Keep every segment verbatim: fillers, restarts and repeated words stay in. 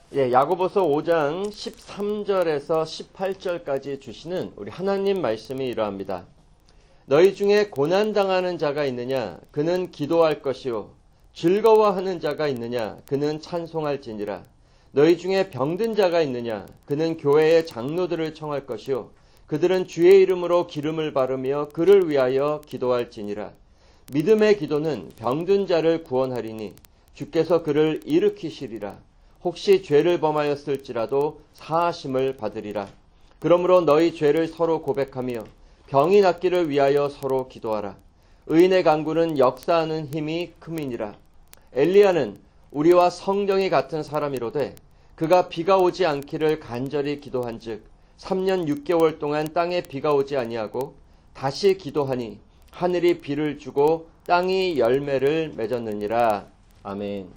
예, 야고보서 오 장 십삼 절에서 십팔 절까지 주시는 우리 하나님 말씀이 이러합니다. 너희 중에 고난당하는 자가 있느냐? 그는 기도할 것이요. 즐거워하는 자가 있느냐? 그는 찬송할지니라. 너희 중에 병든 자가 있느냐? 그는 교회의 장로들을 청할 것이요. 그들은 주의 이름으로 기름을 바르며 그를 위하여 기도할지니라. 믿음의 기도는 병든 자를 구원하리니 주께서 그를 일으키시리라. 혹시 죄를 범하였을지라도 사하심을 받으리라. 그러므로 너희 죄를 서로 고백하며 병이 낫기를 위하여 서로 기도하라. 의인의 간구는 역사하는 힘이 큼이니라. 엘리야는 우리와 성경이 같은 사람이로되 그가 비가 오지 않기를 간절히 기도한즉 삼 년 육 개월 동안 땅에 비가 오지 아니하고 다시 기도하니 하늘이 비를 주고 땅이 열매를 맺었느니라. 아멘.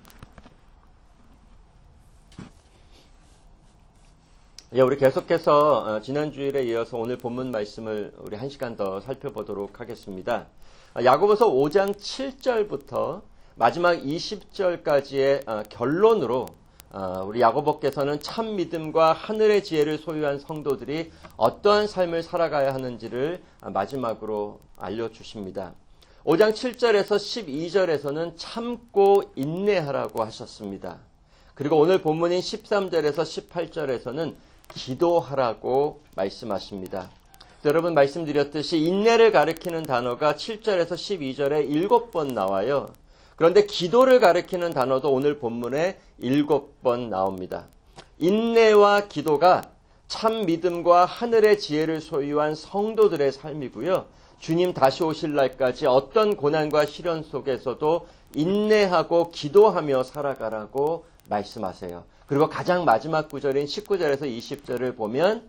예, 우리 계속해서 지난 주일에 이어서 오늘 본문 말씀을 우리 한 시간 더 살펴보도록 하겠습니다. 야고보서 오 장 칠 절부터 마지막 이십 절까지의 결론으로 우리 야고보께서는 참 믿음과 하늘의 지혜를 소유한 성도들이 어떠한 삶을 살아가야 하는지를 마지막으로 알려주십니다. 오 장 칠 절에서 십이 절에서는 참고 인내하라고 하셨습니다. 그리고 오늘 본문인 십삼 절에서 십팔 절에서는 기도하라고 말씀하십니다. 여러분 말씀드렸듯이 인내를 가리키는 단어가 칠 절에서 십이 절에 일곱 번 나와요. 그런데 기도를 가리키는 단어도 오늘 본문에 일곱 번 나옵니다. 인내와 기도가 참 믿음과 하늘의 지혜를 소유한 성도들의 삶이고요. 주님 다시 오실 날까지 어떤 고난과 시련 속에서도 인내하고 기도하며 살아가라고 말씀하세요. 그리고 가장 마지막 구절인 십구 절에서 이십 절을 보면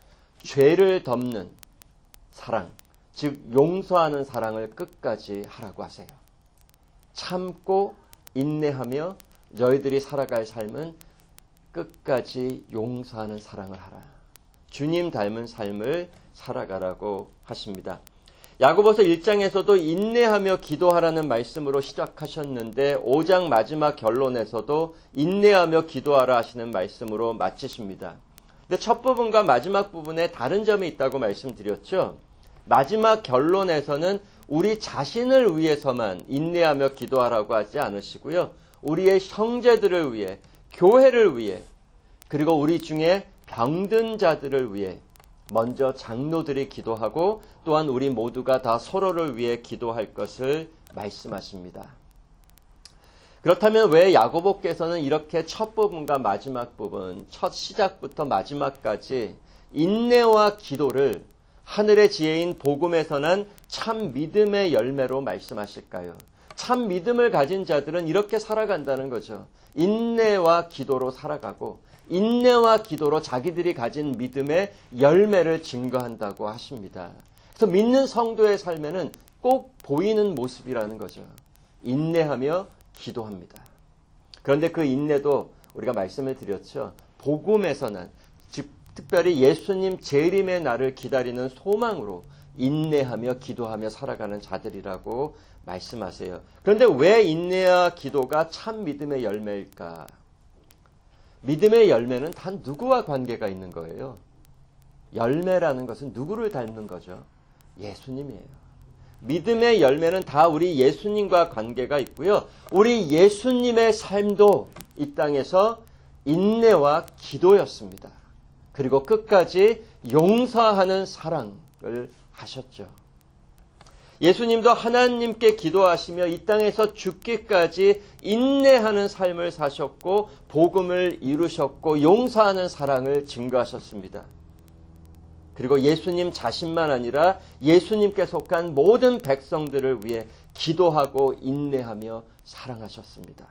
죄를 덮는 사랑, 즉 용서하는 사랑을 끝까지 하라고 하세요. 참고 인내하며 너희들이 살아갈 삶은 끝까지 용서하는 사랑을 하라. 주님 닮은 삶을 살아가라고 하십니다. 야고보서 일 장에서도 인내하며 기도하라는 말씀으로 시작하셨는데 오 장 마지막 결론에서도 인내하며 기도하라 하시는 말씀으로 마치십니다. 근데 첫 부분과 마지막 부분에 다른 점이 있다고 말씀드렸죠. 마지막 결론에서는 우리 자신을 위해서만 인내하며 기도하라고 하지 않으시고요. 우리의 형제들을 위해, 교회를 위해, 그리고 우리 중에 병든 자들을 위해 먼저 장로들이 기도하고 또한 우리 모두가 다 서로를 위해 기도할 것을 말씀하십니다. 그렇다면 왜 야고보께서는 이렇게 첫 부분과 마지막 부분, 첫 시작부터 마지막까지 인내와 기도를 하늘의 지혜인 복음에서 난 참 믿음의 열매로 말씀하실까요? 참 믿음을 가진 자들은 이렇게 살아간다는 거죠. 인내와 기도로 살아가고 인내와 기도로 자기들이 가진 믿음의 열매를 증거한다고 하십니다. 그래서 믿는 성도의 삶에는 꼭 보이는 모습이라는 거죠. 인내하며 기도합니다. 그런데 그 인내도 우리가 말씀을 드렸죠. 복음에서 난, 즉 특별히 예수님 재림의 날을 기다리는 소망으로 인내하며 기도하며 살아가는 자들이라고 말씀하세요. 그런데 왜 인내와 기도가 참 믿음의 열매일까? 믿음의 열매는 단 누구와 관계가 있는 거예요? 열매라는 것은 누구를 닮는 거죠? 예수님이에요. 믿음의 열매는 다 우리 예수님과 관계가 있고요. 우리 예수님의 삶도 이 땅에서 인내와 기도였습니다. 그리고 끝까지 용서하는 사랑을 하셨죠. 예수님도 하나님께 기도하시며 이 땅에서 죽기까지 인내하는 삶을 사셨고 복음을 이루셨고 용서하는 사랑을 증거하셨습니다. 그리고 예수님 자신만 아니라 예수님께 속한 모든 백성들을 위해 기도하고 인내하며 사랑하셨습니다.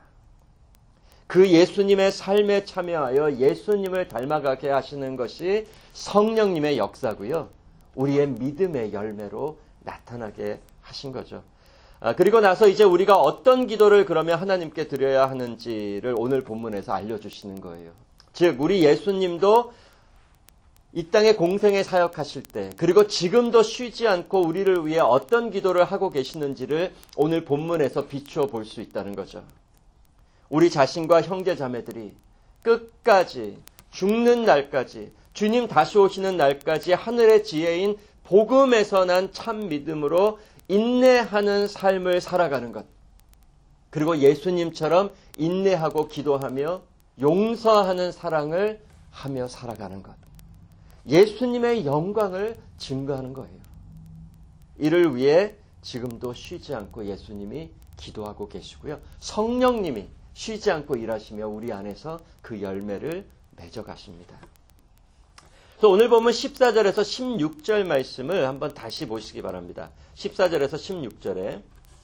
그 예수님의 삶에 참여하여 예수님을 닮아가게 하시는 것이 성령님의 역사고요. 우리의 믿음의 열매로 나타나게 하신 거죠. 아, 그리고 나서 이제 우리가 어떤 기도를 그러면 하나님께 드려야 하는지를 오늘 본문에서 알려주시는 거예요. 즉 우리 예수님도 이 땅에 공생에 사역하실 때 그리고 지금도 쉬지 않고 우리를 위해 어떤 기도를 하고 계시는지를 오늘 본문에서 비추어 볼 수 있다는 거죠. 우리 자신과 형제 자매들이 끝까지, 죽는 날까지, 주님 다시 오시는 날까지 하늘의 지혜인 복음에서 난 참 믿음으로 인내하는 삶을 살아가는 것. 그리고 예수님처럼 인내하고 기도하며 용서하는 사랑을 하며 살아가는 것. 예수님의 영광을 증거하는 거예요. 이를 위해 지금도 쉬지 않고 예수님이 기도하고 계시고요. 성령님이 쉬지 않고 일하시며 우리 안에서 그 열매를 맺어가십니다. 그래서 오늘 보면 십사 절에서 십육 절 말씀을 한번 다시 보시기 바랍니다. 십사 절에서 십육 절에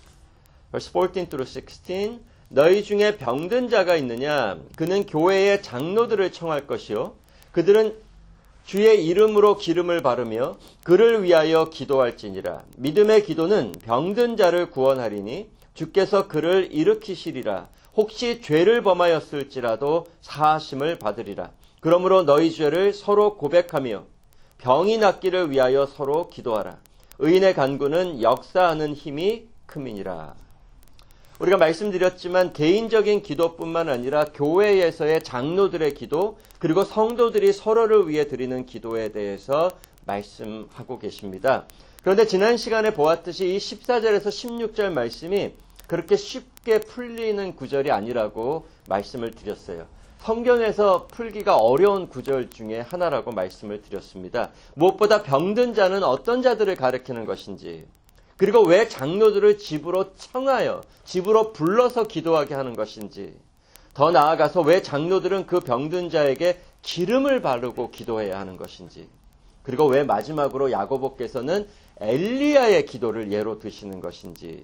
verse fourteen through sixteen 너희 중에 병든 자가 있느냐? 그는 교회의 장로들을 청할 것이요. 그들은 주의 이름으로 기름을 바르며 그를 위하여 기도할지니라. 믿음의 기도는 병든 자를 구원하리니 주께서 그를 일으키시리라. 혹시 죄를 범하였을지라도 사하심을 받으리라. 그러므로 너희 죄를 서로 고백하며 병이 낫기를 위하여 서로 기도하라. 의인의 간구는 역사하는 힘이 큼이니라. 우리가 말씀드렸지만 개인적인 기도뿐만 아니라 교회에서의 장로들의 기도 그리고 성도들이 서로를 위해 드리는 기도에 대해서 말씀하고 계십니다. 그런데 지난 시간에 보았듯이 이 십사 절에서 십육 절 말씀이 그렇게 쉽게 풀리는 구절이 아니라고 말씀을 드렸어요. 성경에서 풀기가 어려운 구절 중에 하나라고 말씀을 드렸습니다. 무엇보다 병든 자는 어떤 자들을 가리키는 것인지 그리고 왜 장로들을 집으로 청하여 집으로 불러서 기도하게 하는 것인지 더 나아가서 왜 장로들은 그 병든 자에게 기름을 바르고 기도해야 하는 것인지 그리고 왜 마지막으로 야고보께서는 엘리야의 기도를 예로 드시는 것인지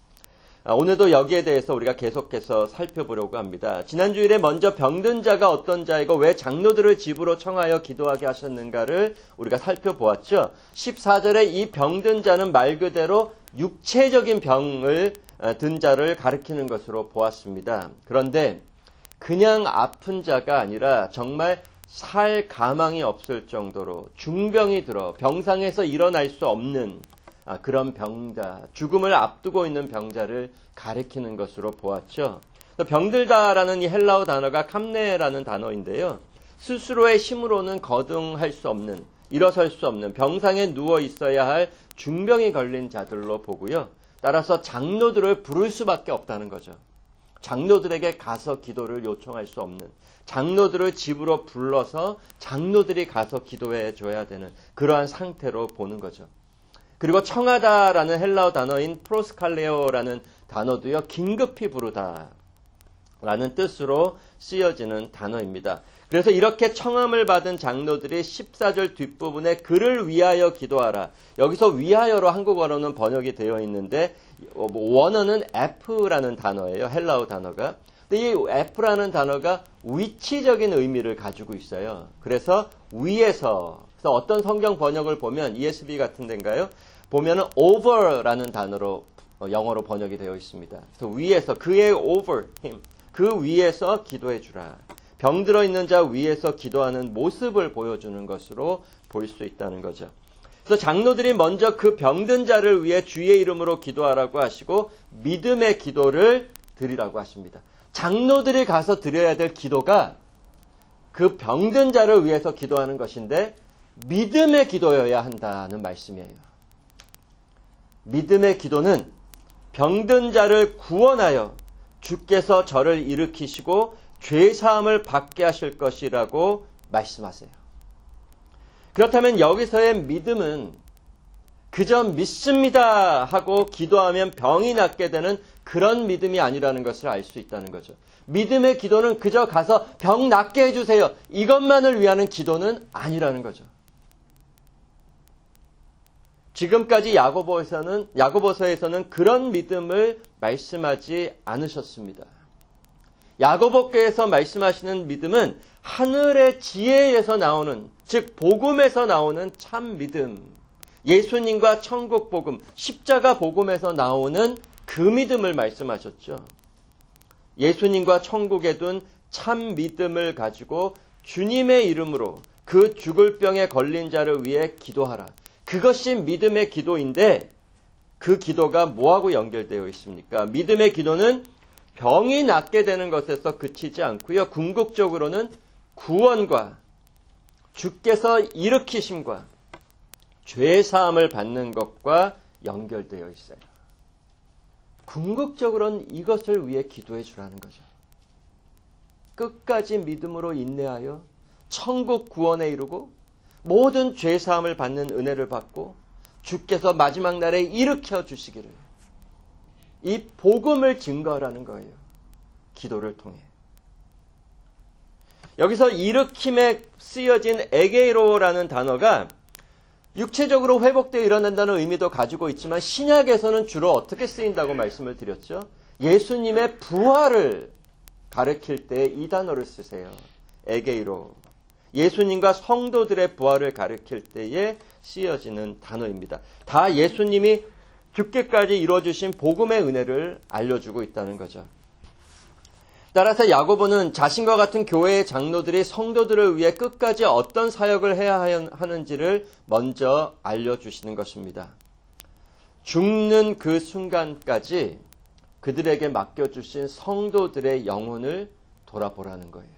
오늘도 여기에 대해서 우리가 계속해서 살펴보려고 합니다. 지난 주일에 먼저 병든 자가 어떤 자이고 왜 장로들을 집으로 청하여 기도하게 하셨는가를 우리가 살펴보았죠. 십사 절에 이 병든 자는 말 그대로 육체적인 병을 든 자를 가리키는 것으로 보았습니다. 그런데 그냥 아픈 자가 아니라 정말 살 가망이 없을 정도로 중병이 들어 병상에서 일어날 수 없는 아, 그런 병자, 죽음을 앞두고 있는 병자를 가리키는 것으로 보았죠. 병들다라는 이 헬라어 단어가 캄네라는 단어인데요. 스스로의 힘으로는 거듭할 수 없는, 일어설 수 없는 병상에 누워 있어야 할 중병이 걸린 자들로 보고요. 따라서 장로들을 부를 수밖에 없다는 거죠. 장로들에게 가서 기도를 요청할 수 없는, 장로들을 집으로 불러서 장로들이 가서 기도해 줘야 되는 그러한 상태로 보는 거죠. 그리고 청하다라는 헬라어 단어인 프로스칼레오라는 단어도요. 긴급히 부르다 라는 뜻으로 쓰여지는 단어입니다. 그래서 이렇게 청함을 받은 장로들이 십사 절 뒷부분에 그를 위하여 기도하라. 여기서 위하여로 한국어로는 번역이 되어 있는데 원어는 F라는 단어예요. 헬라어 단어가. 근데 이 F라는 단어가 위치적인 의미를 가지고 있어요. 그래서 위에서 그래서 어떤 성경 번역을 보면 이에스비 같은 데인가요? 보면은 over라는 단어로 영어로 번역이 되어 있습니다. 그래서 위에서 그의 over him 그 위에서 기도해 주라. 병들어 있는 자 위에서 기도하는 모습을 보여주는 것으로 볼 수 있다는 거죠. 그래서 장로들이 먼저 그 병든 자를 위해 주의 이름으로 기도하라고 하시고 믿음의 기도를 드리라고 하십니다. 장로들이 가서 드려야 될 기도가 그 병든 자를 위해서 기도하는 것인데 믿음의 기도여야 한다는 말씀이에요. 믿음의 기도는 병든 자를 구원하여 주께서 저를 일으키시고 죄사함을 받게 하실 것이라고 말씀하세요. 그렇다면 여기서의 믿음은 그저 믿습니다 하고 기도하면 병이 낫게 되는 그런 믿음이 아니라는 것을 알 수 있다는 거죠. 믿음의 기도는 그저 가서 병 낫게 해주세요. 이것만을 위하는 기도는 아니라는 거죠. 지금까지 야고보에서는, 야고보서에서는 그런 믿음을 말씀하지 않으셨습니다. 야고보께서 말씀하시는 믿음은 하늘의 지혜에서 나오는, 즉 복음에서 나오는 참 믿음, 예수님과 천국 복음, 십자가 복음에서 나오는 그 믿음을 말씀하셨죠. 예수님과 천국에 둔 참 믿음을 가지고 주님의 이름으로 그 죽을 병에 걸린 자를 위해 기도하라. 그것이 믿음의 기도인데 그 기도가 뭐하고 연결되어 있습니까? 믿음의 기도는 병이 낫게 되는 것에서 그치지 않고요. 궁극적으로는 구원과 주께서 일으키심과 죄사함을 받는 것과 연결되어 있어요. 궁극적으로는 이것을 위해 기도해 주라는 거죠. 끝까지 믿음으로 인내하여 천국 구원에 이르고 모든 죄사함을 받는 은혜를 받고 주께서 마지막 날에 일으켜 주시기를, 이 복음을 증거하라는 거예요. 기도를 통해. 여기서 일으킴에 쓰여진 에게이로라는 단어가 육체적으로 회복되어 일어난다는 의미도 가지고 있지만 신약에서는 주로 어떻게 쓰인다고 말씀을 드렸죠? 예수님의 부활을 가르칠 때 이 단어를 쓰세요. 에게이로. 예수님과 성도들의 부활을 가르칠 때에 쓰여지는 단어입니다. 다 예수님이 죽기까지 이루어주신 복음의 은혜를 알려주고 있다는 거죠. 따라서 야고보는 자신과 같은 교회의 장로들이 성도들을 위해 끝까지 어떤 사역을 해야 하는지를 먼저 알려주시는 것입니다. 죽는 그 순간까지 그들에게 맡겨주신 성도들의 영혼을 돌아보라는 거예요.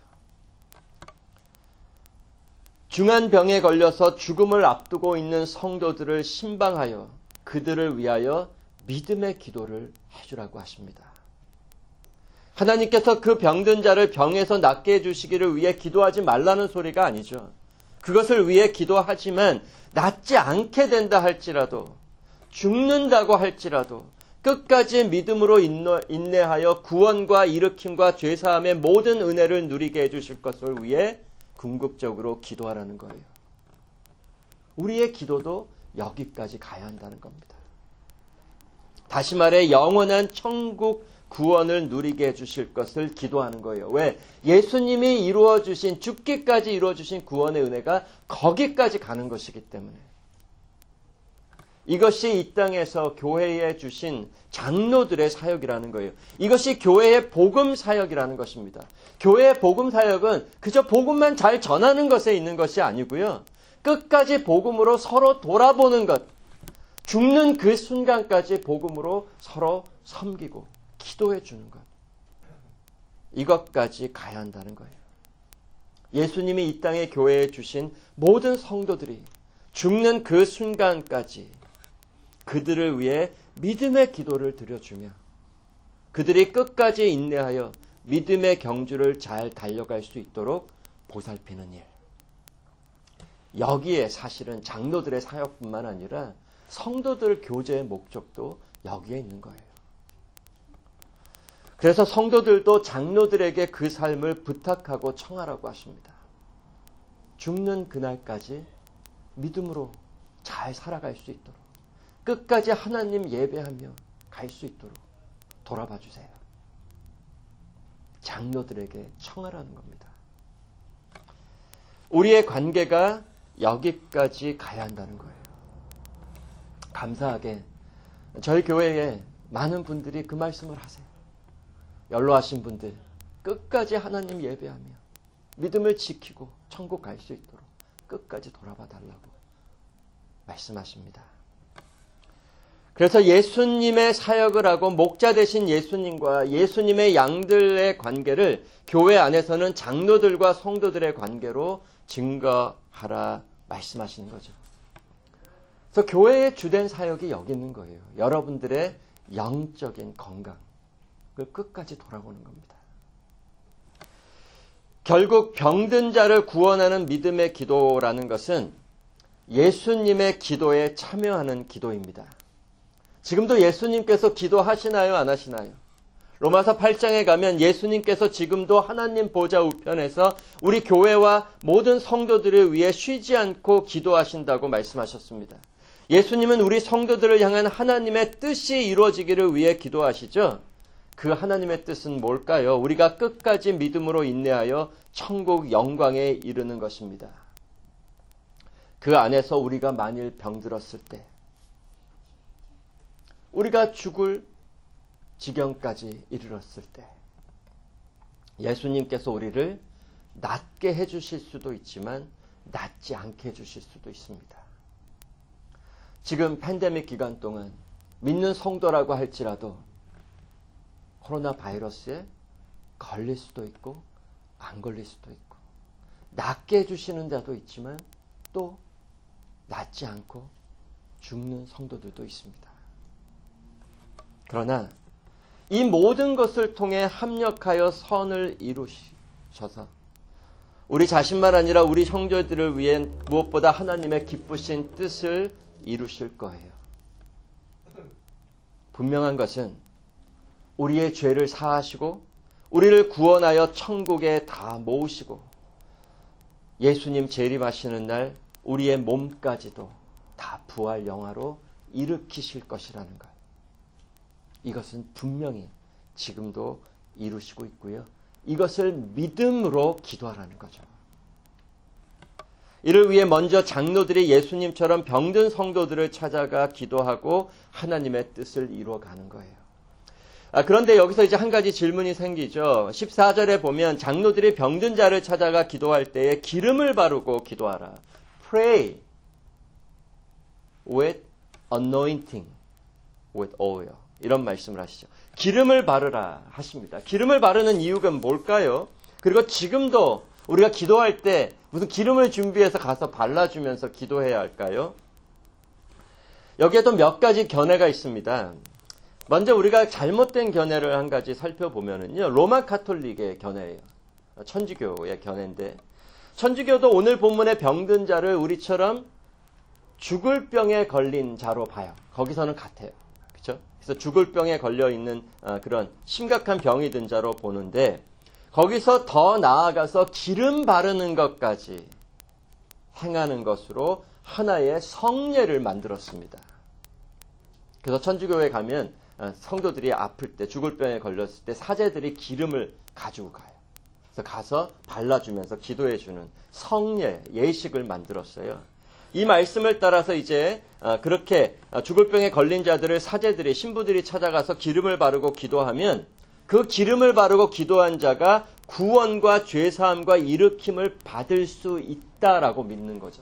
중한 병에 걸려서 죽음을 앞두고 있는 성도들을 신방하여 그들을 위하여 믿음의 기도를 해주라고 하십니다. 하나님께서 그 병든 자를 병에서 낫게 해주시기를 위해 기도하지 말라는 소리가 아니죠. 그것을 위해 기도하지만 낫지 않게 된다 할지라도, 죽는다고 할지라도 끝까지 믿음으로 인내하여 구원과 일으킴과 죄사함의 모든 은혜를 누리게 해주실 것을 위해 궁극적으로 기도하라는 거예요. 우리의 기도도 여기까지 가야 한다는 겁니다. 다시 말해 영원한 천국 구원을 누리게 해주실 것을 기도하는 거예요. 왜? 예수님이 이루어주신, 죽기까지 이루어주신 구원의 은혜가 거기까지 가는 것이기 때문에. 이것이 이 땅에서 교회에 주신 장로들의 사역이라는 거예요. 이것이 교회의 복음 사역이라는 것입니다. 교회의 복음 사역은 그저 복음만 잘 전하는 것에 있는 것이 아니고요. 끝까지 복음으로 서로 돌아보는 것, 죽는 그 순간까지 복음으로 서로 섬기고 기도해 주는 것, 이것까지 가야 한다는 거예요. 예수님이 이 땅에 교회에 주신 모든 성도들이 죽는 그 순간까지 그들을 위해 믿음의 기도를 드려주며 그들이 끝까지 인내하여 믿음의 경주를 잘 달려갈 수 있도록 보살피는 일. 여기에 사실은 장로들의 사역뿐만 아니라 성도들 교제의 목적도 여기에 있는 거예요. 그래서 성도들도 장로들에게 그 삶을 부탁하고 청하라고 하십니다. 죽는 그날까지 믿음으로 잘 살아갈 수 있도록, 끝까지 하나님 예배하며 갈 수 있도록 돌아봐 주세요. 장로들에게 청하라는 겁니다. 우리의 관계가 여기까지 가야 한다는 거예요. 감사하게 저희 교회에 많은 분들이 그 말씀을 하세요. 연로하신 분들 끝까지 하나님 예배하며 믿음을 지키고 천국 갈 수 있도록 끝까지 돌아봐 달라고 말씀하십니다. 그래서 예수님의 사역을 하고 목자 되신 예수님과 예수님의 양들의 관계를 교회 안에서는 장로들과 성도들의 관계로 증거하라 말씀하시는 거죠. 그래서 교회의 주된 사역이 여기 있는 거예요. 여러분들의 영적인 건강을 끝까지 돌아보는 겁니다. 결국 병든 자를 구원하는 믿음의 기도라는 것은 예수님의 기도에 참여하는 기도입니다. 지금도 예수님께서 기도하시나요? 안 하시나요? 로마서 팔 장에 가면 예수님께서 지금도 하나님 보좌 우편에서 우리 교회와 모든 성도들을 위해 쉬지 않고 기도하신다고 말씀하셨습니다. 예수님은 우리 성도들을 향한 하나님의 뜻이 이루어지기를 위해 기도하시죠. 그 하나님의 뜻은 뭘까요? 우리가 끝까지 믿음으로 인내하여 천국 영광에 이르는 것입니다. 그 안에서 우리가 만일 병들었을 때, 우리가 죽을 지경까지 이르렀을 때 예수님께서 우리를 낫게 해주실 수도 있지만 낫지 않게 해주실 수도 있습니다. 지금 팬데믹 기간 동안 믿는 성도라고 할지라도 코로나 바이러스에 걸릴 수도 있고 안 걸릴 수도 있고 낫게 해주시는 데도 있지만 또 낫지 않고 죽는 성도들도 있습니다. 그러나 이 모든 것을 통해 합력하여 선을 이루셔서 우리 자신만 아니라 우리 형제들을 위해 무엇보다 하나님의 기쁘신 뜻을 이루실 거예요. 분명한 것은 우리의 죄를 사하시고 우리를 구원하여 천국에 다 모으시고 예수님 재림하시는 날 우리의 몸까지도 다 부활 영화로 일으키실 것이라는 것. 이것은 분명히 지금도 이루시고 있고요. 이것을 믿음으로 기도하라는 거죠. 이를 위해 먼저 장로들이 예수님처럼 병든 성도들을 찾아가 기도하고 하나님의 뜻을 이루어가는 거예요. 아, 그런데 여기서 이제 한 가지 질문이 생기죠. 십사 절에 보면 장로들이 병든 자를 찾아가 기도할 때에 기름을 바르고 기도하라. Pray with anointing with oil. 이런 말씀을 하시죠. 기름을 바르라 하십니다. 기름을 바르는 이유가 뭘까요? 그리고 지금도 우리가 기도할 때 무슨 기름을 준비해서 가서 발라주면서 기도해야 할까요? 여기에도 몇 가지 견해가 있습니다. 먼저 우리가 잘못된 견해를 한 가지 살펴보면은요, 로마 가톨릭의 견해예요. 천주교의 견해인데, 천주교도 오늘 본문의 병든 자를 우리처럼 죽을 병에 걸린 자로 봐요. 거기서는 같아요. 그렇죠? 그래서 죽을 병에 걸려 있는 그런 심각한 병이 든 자로 보는데, 거기서 더 나아가서 기름 바르는 것까지 행하는 것으로 하나의 성례를 만들었습니다. 그래서 천주교에 가면 성도들이 아플 때, 죽을 병에 걸렸을 때 사제들이 기름을 가지고 가요. 그래서 가서 발라주면서 기도해주는 성례, 예식을 만들었어요. 이 말씀을 따라서 이제 그렇게 죽을 병에 걸린 자들을 사제들이, 신부들이 찾아가서 기름을 바르고 기도하면 그 기름을 바르고 기도한 자가 구원과 죄사함과 일으킴을 받을 수 있다라고 믿는 거죠.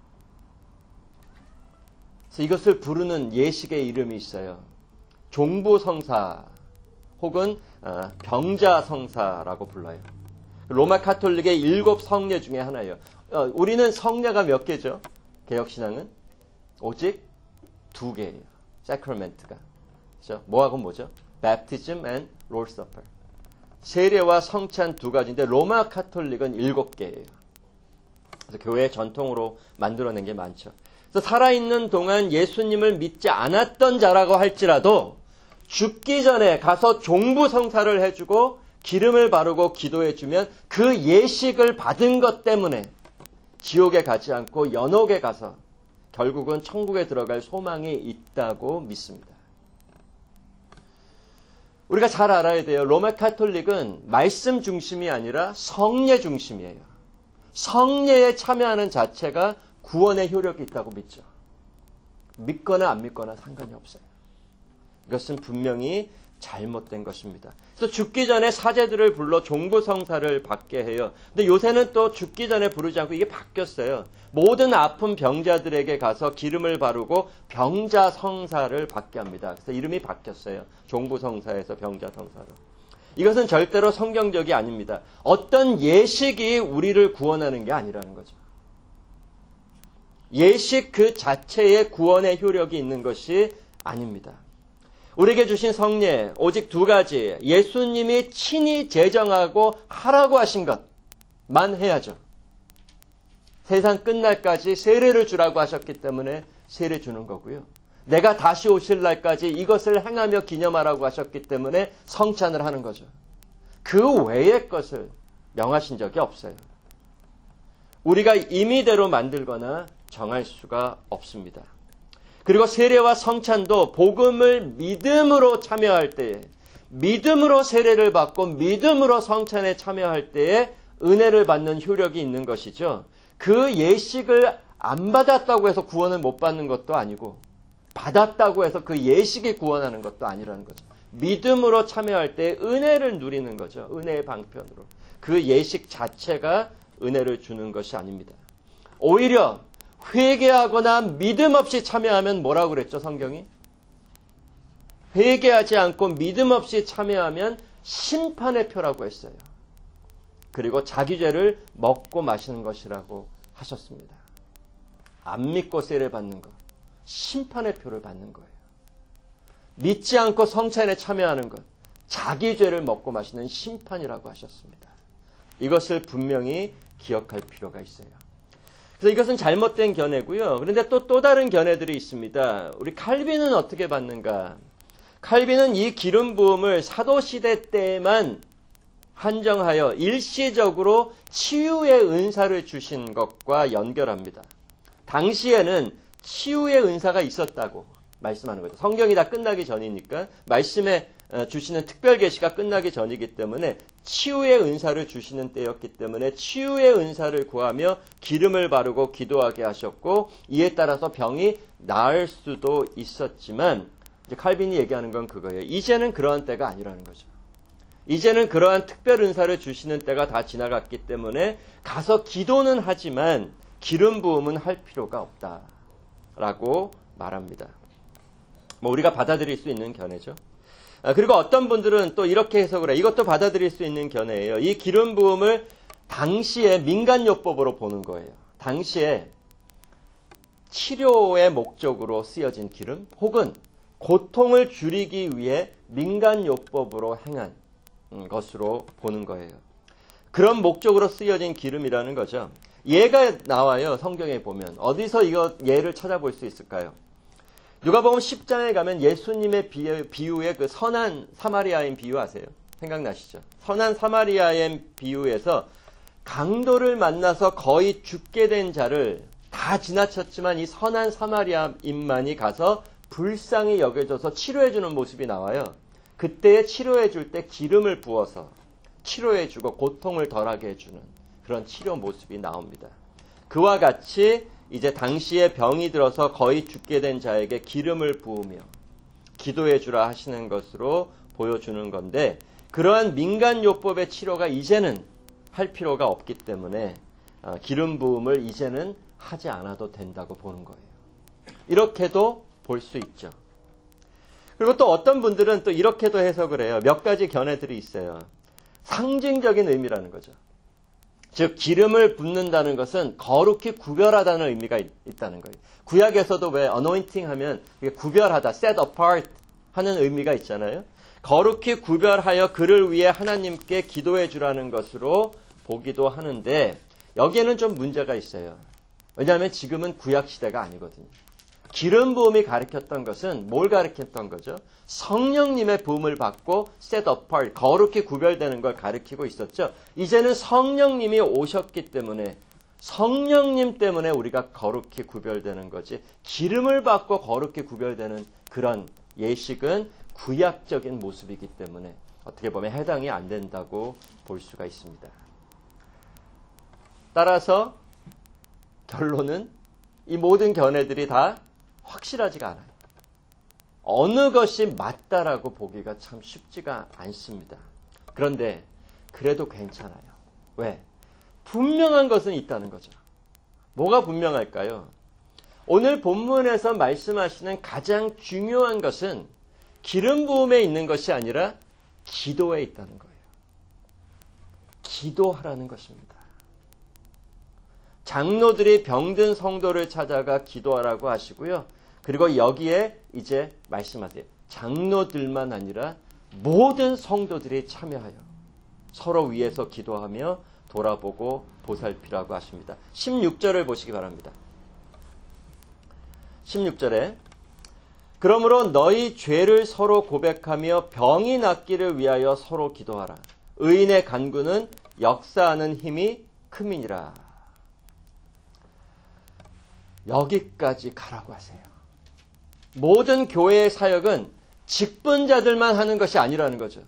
그래서 이것을 부르는 예식의 이름이 있어요. 종부성사 혹은 병자성사라고 불러요. 로마 가톨릭의 일곱 성례 중에 하나예요. 우리는 성례가 몇 개죠? 개혁신앙은 오직 두 개예요. 사크라멘트가. 그렇죠? 뭐하고 뭐죠? Baptism and Lord's Supper. 세례와 성찬 두 가지인데 로마 가톨릭은 일곱 개예요. 그래서 교회 전통으로 만들어낸 게 많죠. 그래서 살아있는 동안 예수님을 믿지 않았던 자라고 할지라도 죽기 전에 가서 종부성사를 해주고 기름을 바르고 기도해주면 그 예식을 받은 것 때문에 지옥에 가지 않고 연옥에 가서 결국은 천국에 들어갈 소망이 있다고 믿습니다. 우리가 잘 알아야 돼요. 로마 가톨릭은 말씀 중심이 아니라 성례 중심이에요. 성례에 참여하는 자체가 구원의 효력이 있다고 믿죠. 믿거나 안 믿거나 상관이 없어요. 이것은 분명히 잘못된 것입니다. 그래서 죽기 전에 사제들을 불러 종부성사를 받게 해요. 근데 요새는 또 죽기 전에 부르지 않고 이게 바뀌었어요. 모든 아픈 병자들에게 가서 기름을 바르고 병자성사를 받게 합니다. 그래서 이름이 바뀌었어요. 종부성사에서 병자성사로. 이것은 절대로 성경적이 아닙니다. 어떤 예식이 우리를 구원하는 게 아니라는 거죠. 예식 그 자체에 구원의 효력이 있는 것이 아닙니다. 우리에게 주신 성례 오직 두 가지, 예수님이 친히 제정하고 하라고 하신 것만 해야죠. 세상 끝날까지 세례를 주라고 하셨기 때문에 세례 주는 거고요. 내가 다시 오실 날까지 이것을 행하며 기념하라고 하셨기 때문에 성찬을 하는 거죠. 그 외의 것을 명하신 적이 없어요. 우리가 임의대로 만들거나 정할 수가 없습니다. 그리고 세례와 성찬도 복음을 믿음으로 참여할 때에, 믿음으로 세례를 받고 믿음으로 성찬에 참여할 때에 은혜를 받는 효력이 있는 것이죠. 그 예식을 안 받았다고 해서 구원을 못 받는 것도 아니고 받았다고 해서 그 예식이 구원하는 것도 아니라는 거죠. 믿음으로 참여할 때 은혜를 누리는 거죠. 은혜의 방편으로. 그 예식 자체가 은혜를 주는 것이 아닙니다. 오히려 회개하거나 믿음 없이 참여하면 뭐라고 그랬죠, 성경이? 회개하지 않고 믿음 없이 참여하면 심판의 표라고 했어요. 그리고 자기 죄를 먹고 마시는 것이라고 하셨습니다. 안 믿고 세례 받는 것, 심판의 표를 받는 거예요. 믿지 않고 성찬에 참여하는 것, 자기 죄를 먹고 마시는 심판이라고 하셨습니다. 이것을 분명히 기억할 필요가 있어요. 그래서 이것은 잘못된 견해고요. 그런데 또 또 다른 견해들이 있습니다. 우리 칼빈은 어떻게 받는가? 칼빈은 이 기름 부음을 사도시대 때에만 한정하여 일시적으로 치유의 은사를 주신 것과 연결합니다. 당시에는 치유의 은사가 있었다고 말씀하는 거죠. 성경이 다 끝나기 전이니까 말씀에 주시는 특별 계시가 끝나기 전이기 때문에 치유의 은사를 주시는 때였기 때문에 치유의 은사를 구하며 기름을 바르고 기도하게 하셨고 이에 따라서 병이 나을 수도 있었지만 이제 칼빈이 얘기하는 건 그거예요. 이제는 그러한 때가 아니라는 거죠. 이제는 그러한 특별 은사를 주시는 때가 다 지나갔기 때문에 가서 기도는 하지만 기름 부음은 할 필요가 없다라고 말합니다. 뭐 우리가 받아들일 수 있는 견해죠. 그리고 어떤 분들은 또 이렇게 해석을 해요. 이것도 받아들일 수 있는 견해예요. 이 기름 부음을 당시에 민간요법으로 보는 거예요. 당시에 치료의 목적으로 쓰여진 기름 혹은 고통을 줄이기 위해 민간요법으로 행한 것으로 보는 거예요. 그런 목적으로 쓰여진 기름이라는 거죠. 예가 나와요. 성경에 보면. 어디서 이거 예를 찾아볼 수 있을까요? 누가복음 십 장에 가면 예수님의 비유의 그 선한 사마리아인 비유 아세요? 생각나시죠? 선한 사마리아인 비유에서 강도를 만나서 거의 죽게 된 자를 다 지나쳤지만 이 선한 사마리아인만이 가서 불쌍히 여겨져서 치료해주는 모습이 나와요. 그때 치료해줄 때 기름을 부어서 치료해주고 고통을 덜하게 해주는 그런 치료 모습이 나옵니다. 그와 같이 이제 당시에 병이 들어서 거의 죽게 된 자에게 기름을 부으며 기도해주라 하시는 것으로 보여주는 건데 그러한 민간요법의 치료가 이제는 할 필요가 없기 때문에 기름 부음을 이제는 하지 않아도 된다고 보는 거예요. 이렇게도 볼 수 있죠. 그리고 또 어떤 분들은 또 이렇게도 해석을 해요. 몇 가지 견해들이 있어요. 상징적인 의미라는 거죠. 즉 기름을 붓는다는 것은 거룩히 구별하다는 의미가 있, 있다는 거예요. 구약에서도 왜 anointing 하면 구별하다, set apart 하는 의미가 있잖아요. 거룩히 구별하여 그를 위해 하나님께 기도해 주라는 것으로 보기도 하는데 여기에는 좀 문제가 있어요. 왜냐하면 지금은 구약 시대가 아니거든요. 기름 부음이 가르쳤던 것은 뭘 가르쳤던 거죠? 성령님의 부음을 받고 set apart, 거룩히 구별되는 걸 가르치고 있었죠. 이제는 성령님이 오셨기 때문에 성령님 때문에 우리가 거룩히 구별되는 거지 기름을 받고 거룩히 구별되는 그런 예식은 구약적인 모습이기 때문에 어떻게 보면 해당이 안 된다고 볼 수가 있습니다. 따라서 결론은 이 모든 견해들이 다 확실하지가 않아요. 어느 것이 맞다라고 보기가 참 쉽지가 않습니다. 그런데 그래도 괜찮아요. 왜? 분명한 것은 있다는 거죠. 뭐가 분명할까요? 오늘 본문에서 말씀하시는 가장 중요한 것은 기름 부음에 있는 것이 아니라 기도에 있다는 거예요. 기도하라는 것입니다. 장로들이 병든 성도를 찾아가 기도하라고 하시고요. 그리고 여기에 이제 말씀하세요. 장로들만 아니라 모든 성도들이 참여하여 서로 위해서 기도하며 돌아보고 보살피라고 하십니다. 십육 절을 보시기 바랍니다. 십육 절에 그러므로 너희 죄를 서로 고백하며 병이 낫기를 위하여 서로 기도하라. 의인의 간구는 역사하는 힘이 큼이니라. 여기까지 가라고 하세요. 모든 교회의 사역은 직분자들만 하는 것이 아니라는 거죠.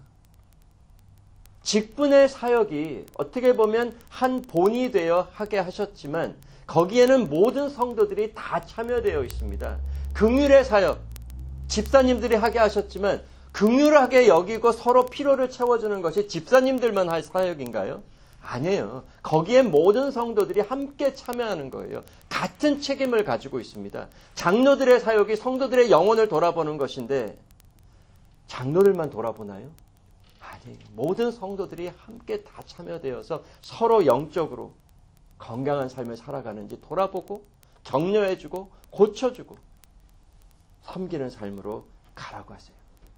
직분의 사역이 어떻게 보면 한 본이 되어 하게 하셨지만 거기에는 모든 성도들이 다 참여되어 있습니다. 긍휼의 사역, 집사님들이 하게 하셨지만 긍휼하게 여기고 서로 필요를 채워주는 것이 집사님들만 할 사역인가요? 아니에요. 거기에 모든 성도들이 함께 참여하는 거예요. 같은 책임을 가지고 있습니다. 장로들의 사역이 성도들의 영혼을 돌아보는 것인데 장로들만 돌아보나요? 아니, 모든 성도들이 함께 다 참여되어서 서로 영적으로 건강한 삶을 살아가는지 돌아보고 격려해주고 고쳐주고 섬기는 삶으로 가라고 하세요.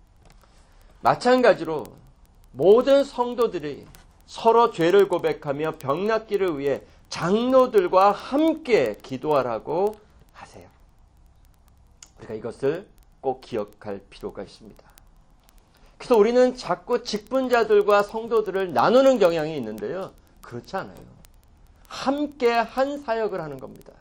마찬가지로 모든 성도들이 서로 죄를 고백하며 병 낫기를 위해 장로들과 함께 기도하라고 하세요. 우리가 이것을 꼭 기억할 필요가 있습니다. 그래서 우리는 자꾸 직분자들과 성도들을 나누는 경향이 있는데요. 그렇지 않아요. 함께 한 사역을 하는 겁니다.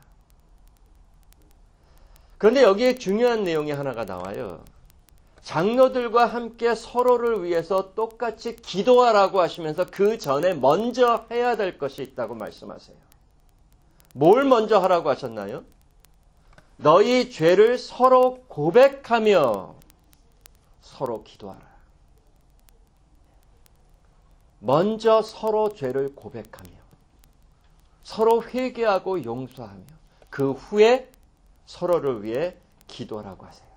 그런데 여기에 중요한 내용이 하나가 나와요. 장로들과 함께 서로를 위해서 똑같이 기도하라고 하시면서 그 전에 먼저 해야 될 것이 있다고 말씀하세요. 뭘 먼저 하라고 하셨나요? 너희 죄를 서로 고백하며 서로 기도하라. 먼저 서로 죄를 고백하며 서로 회개하고 용서하며 그 후에 서로를 위해 기도하라고 하세요.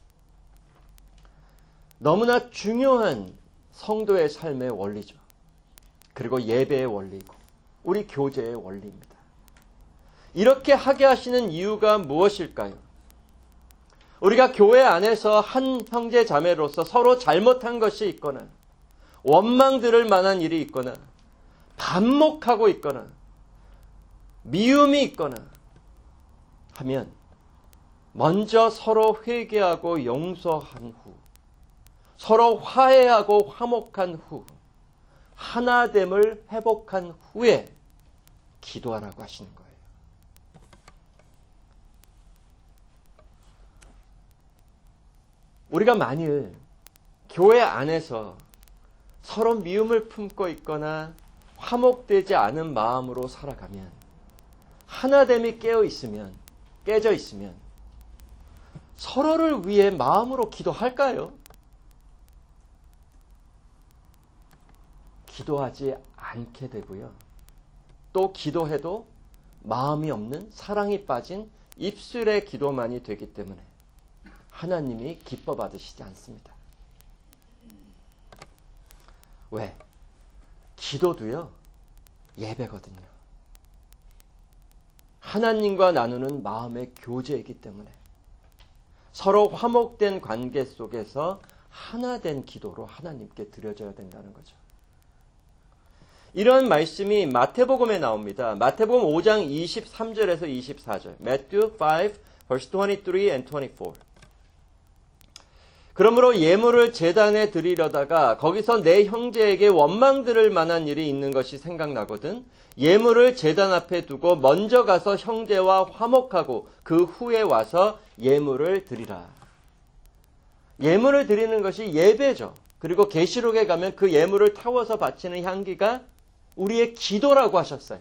너무나 중요한 성도의 삶의 원리죠. 그리고 예배의 원리고 우리 교제의 원리입니다. 이렇게 하게 하시는 이유가 무엇일까요? 우리가 교회 안에서 한 형제 자매로서 서로 잘못한 것이 있거나 원망 들을 만한 일이 있거나 반목하고 있거나 미움이 있거나 하면 먼저 서로 회개하고 용서한 후 서로 화해하고 화목한 후 하나됨을 회복한 후에 기도하라고 하시는 거예요. 우리가 만일 교회 안에서 서로 미움을 품고 있거나 화목되지 않은 마음으로 살아가면 하나됨이 깨어 있으면 깨져 있으면 서로를 위해 마음으로 기도할까요? 기도하지 않게 되고요. 또 기도해도 마음이 없는 사랑이 빠진 입술의 기도만이 되기 때문에 하나님이 기뻐 받으시지 않습니다. 왜? 기도도요, 예배거든요. 하나님과 나누는 마음의 교제이기 때문에 서로 화목된 관계 속에서 하나된 기도로 하나님께 드려져야 된다는 거죠. 이런 말씀이 마태복음에 나옵니다. 마태복음 오 장 이십삼 절에서 이십사 절. Matthew five, verse twenty-three and twenty-four. 그러므로 예물을 제단에 드리려다가 거기서 내 형제에게 원망 들을 만한 일이 있는 것이 생각나거든. 예물을 제단 앞에 두고 먼저 가서 형제와 화목하고 그 후에 와서 예물을 드리라. 예물을 드리는 것이 예배죠. 그리고 계시록에 가면 그 예물을 타워서 바치는 향기가 우리의 기도라고 하셨어요.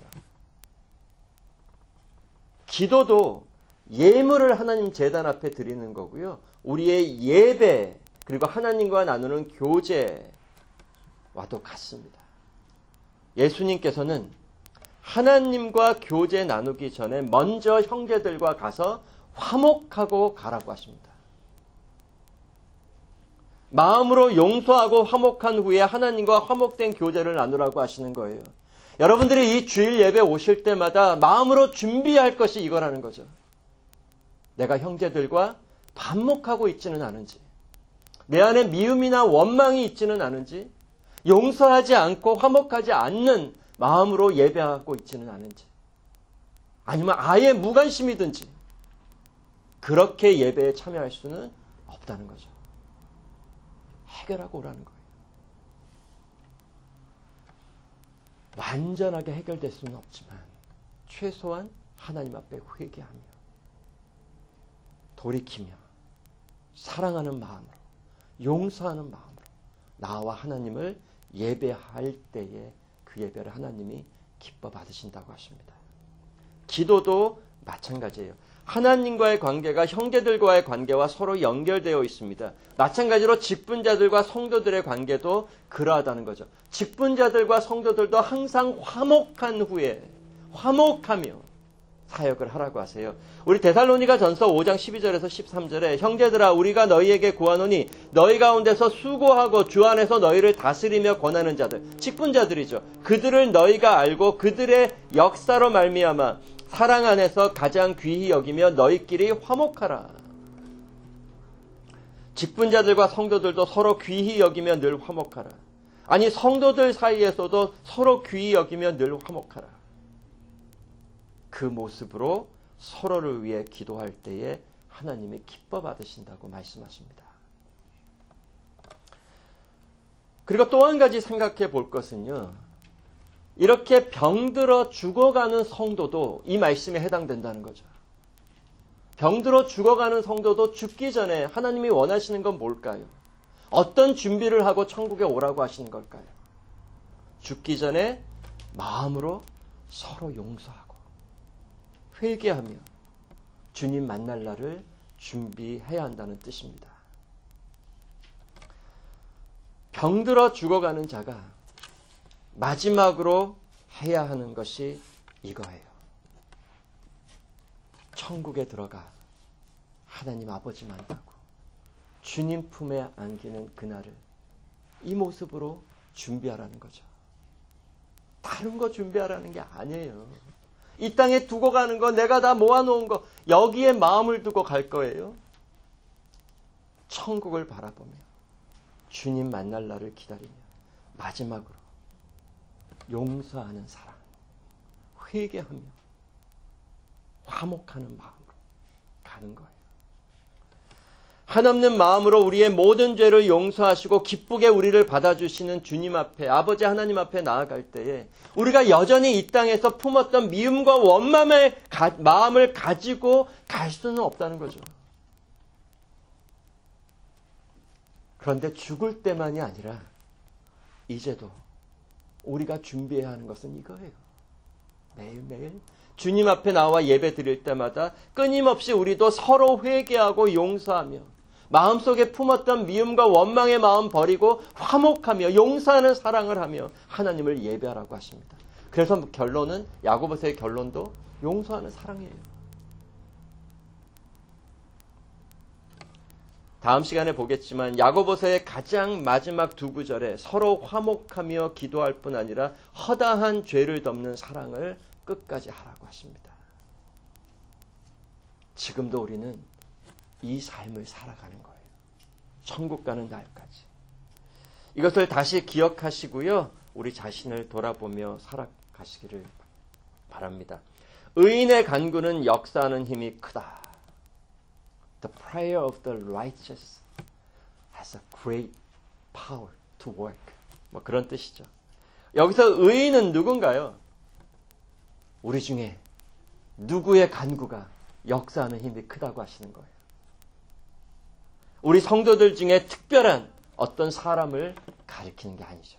기도도 예물을 하나님 제단 앞에 드리는 거고요. 우리의 예배 그리고 하나님과 나누는 교제와도 같습니다. 예수님께서는 하나님과 교제 나누기 전에 먼저 형제들과 가서 화목하고 가라고 하십니다. 마음으로 용서하고 화목한 후에 하나님과 화목된 교제를 나누라고 하시는 거예요. 여러분들이 이 주일 예배 오실 때마다 마음으로 준비할 것이 이거라는 거죠. 내가 형제들과 반목하고 있지는 않은지, 내 안에 미움이나 원망이 있지는 않은지, 용서하지 않고 화목하지 않는 마음으로 예배하고 있지는 않은지, 아니면 아예 무관심이든지 그렇게 예배에 참여할 수는 없다는 거죠. 해결하고 오라는 거예요. 완전하게 해결될 수는 없지만 최소한 하나님 앞에 회개하며 돌이키며 사랑하는 마음으로 용서하는 마음으로 나와 하나님을 예배할 때에 그 예배를 하나님이 기뻐 받으신다고 하십니다. 기도도 마찬가지예요. 하나님과의 관계가 형제들과의 관계와 서로 연결되어 있습니다. 마찬가지로 직분자들과 성도들의 관계도 그러하다는 거죠. 직분자들과 성도들도 항상 화목한 후에 화목하며 사역을 하라고 하세요. 우리 데살로니가 전서 오 장 십이 절에서 십삼 절에 형제들아 우리가 너희에게 구하노니 너희 가운데서 수고하고 주 안에서 너희를 다스리며 권하는 자들, 직분자들이죠. 그들을 너희가 알고 그들의 역사로 말미암아 사랑 안에서 가장 귀히 여기며 너희끼리 화목하라. 직분자들과 성도들도 서로 귀히 여기며 늘 화목하라. 아니 성도들 사이에서도 서로 귀히 여기며 늘 화목하라. 그 모습으로 서로를 위해 기도할 때에 하나님이 기뻐 받으신다고 말씀하십니다. 그리고 또 한 가지 생각해 볼 것은요. 이렇게 병들어 죽어가는 성도도 이 말씀에 해당된다는 거죠. 병들어 죽어가는 성도도 죽기 전에 하나님이 원하시는 건 뭘까요? 어떤 준비를 하고 천국에 오라고 하시는 걸까요? 죽기 전에 마음으로 서로 용서하고 회개하며 주님 만날 날을 준비해야 한다는 뜻입니다. 병들어 죽어가는 자가 마지막으로 해야 하는 것이 이거예요. 천국에 들어가 하나님 아버지 만나고 주님 품에 안기는 그날을 이 모습으로 준비하라는 거죠. 다른 거 준비하라는 게 아니에요. 이 땅에 두고 가는 거, 내가 다 모아놓은 거, 여기에 마음을 두고 갈 거예요. 천국을 바라보며 주님 만날 날을 기다리며 마지막으로 용서하는 사랑, 회개하며 화목하는 마음으로 가는 거예요. 한없는 마음으로 우리의 모든 죄를 용서하시고 기쁘게 우리를 받아주시는 주님 앞에, 아버지 하나님 앞에 나아갈 때에 우리가 여전히 이 땅에서 품었던 미움과 원망의 가, 마음을 가지고 갈 수는 없다는 거죠. 그런데 죽을 때만이 아니라 이제도 우리가 준비해야 하는 것은 이거예요. 매일매일 주님 앞에 나와 예배 드릴 때마다 끊임없이 우리도 서로 회개하고 용서하며 마음속에 품었던 미움과 원망의 마음 버리고 화목하며 용서하는 사랑을 하며 하나님을 예배하라고 하십니다. 그래서 결론은, 야고보서의 결론도 용서하는 사랑이에요. 다음 시간에 보겠지만 야고보서의 가장 마지막 두 구절에 서로 화목하며 기도할 뿐 아니라 허다한 죄를 덮는 사랑을 끝까지 하라고 하십니다. 지금도 우리는 이 삶을 살아가는 거예요. 천국 가는 날까지. 이것을 다시 기억하시고요. 우리 자신을 돌아보며 살아가시기를 바랍니다. 의인의 간구는 역사하는 힘이 크다. The prayer of the righteous has a great power to work. 뭐 그런 뜻이죠. 여기서 의인은 누군가요? 우리 중에 누구의 간구가 역사하는 힘이 크다고 하시는 거예요. 우리 성도들 중에 특별한 어떤 사람을 가리키는 게 아니죠.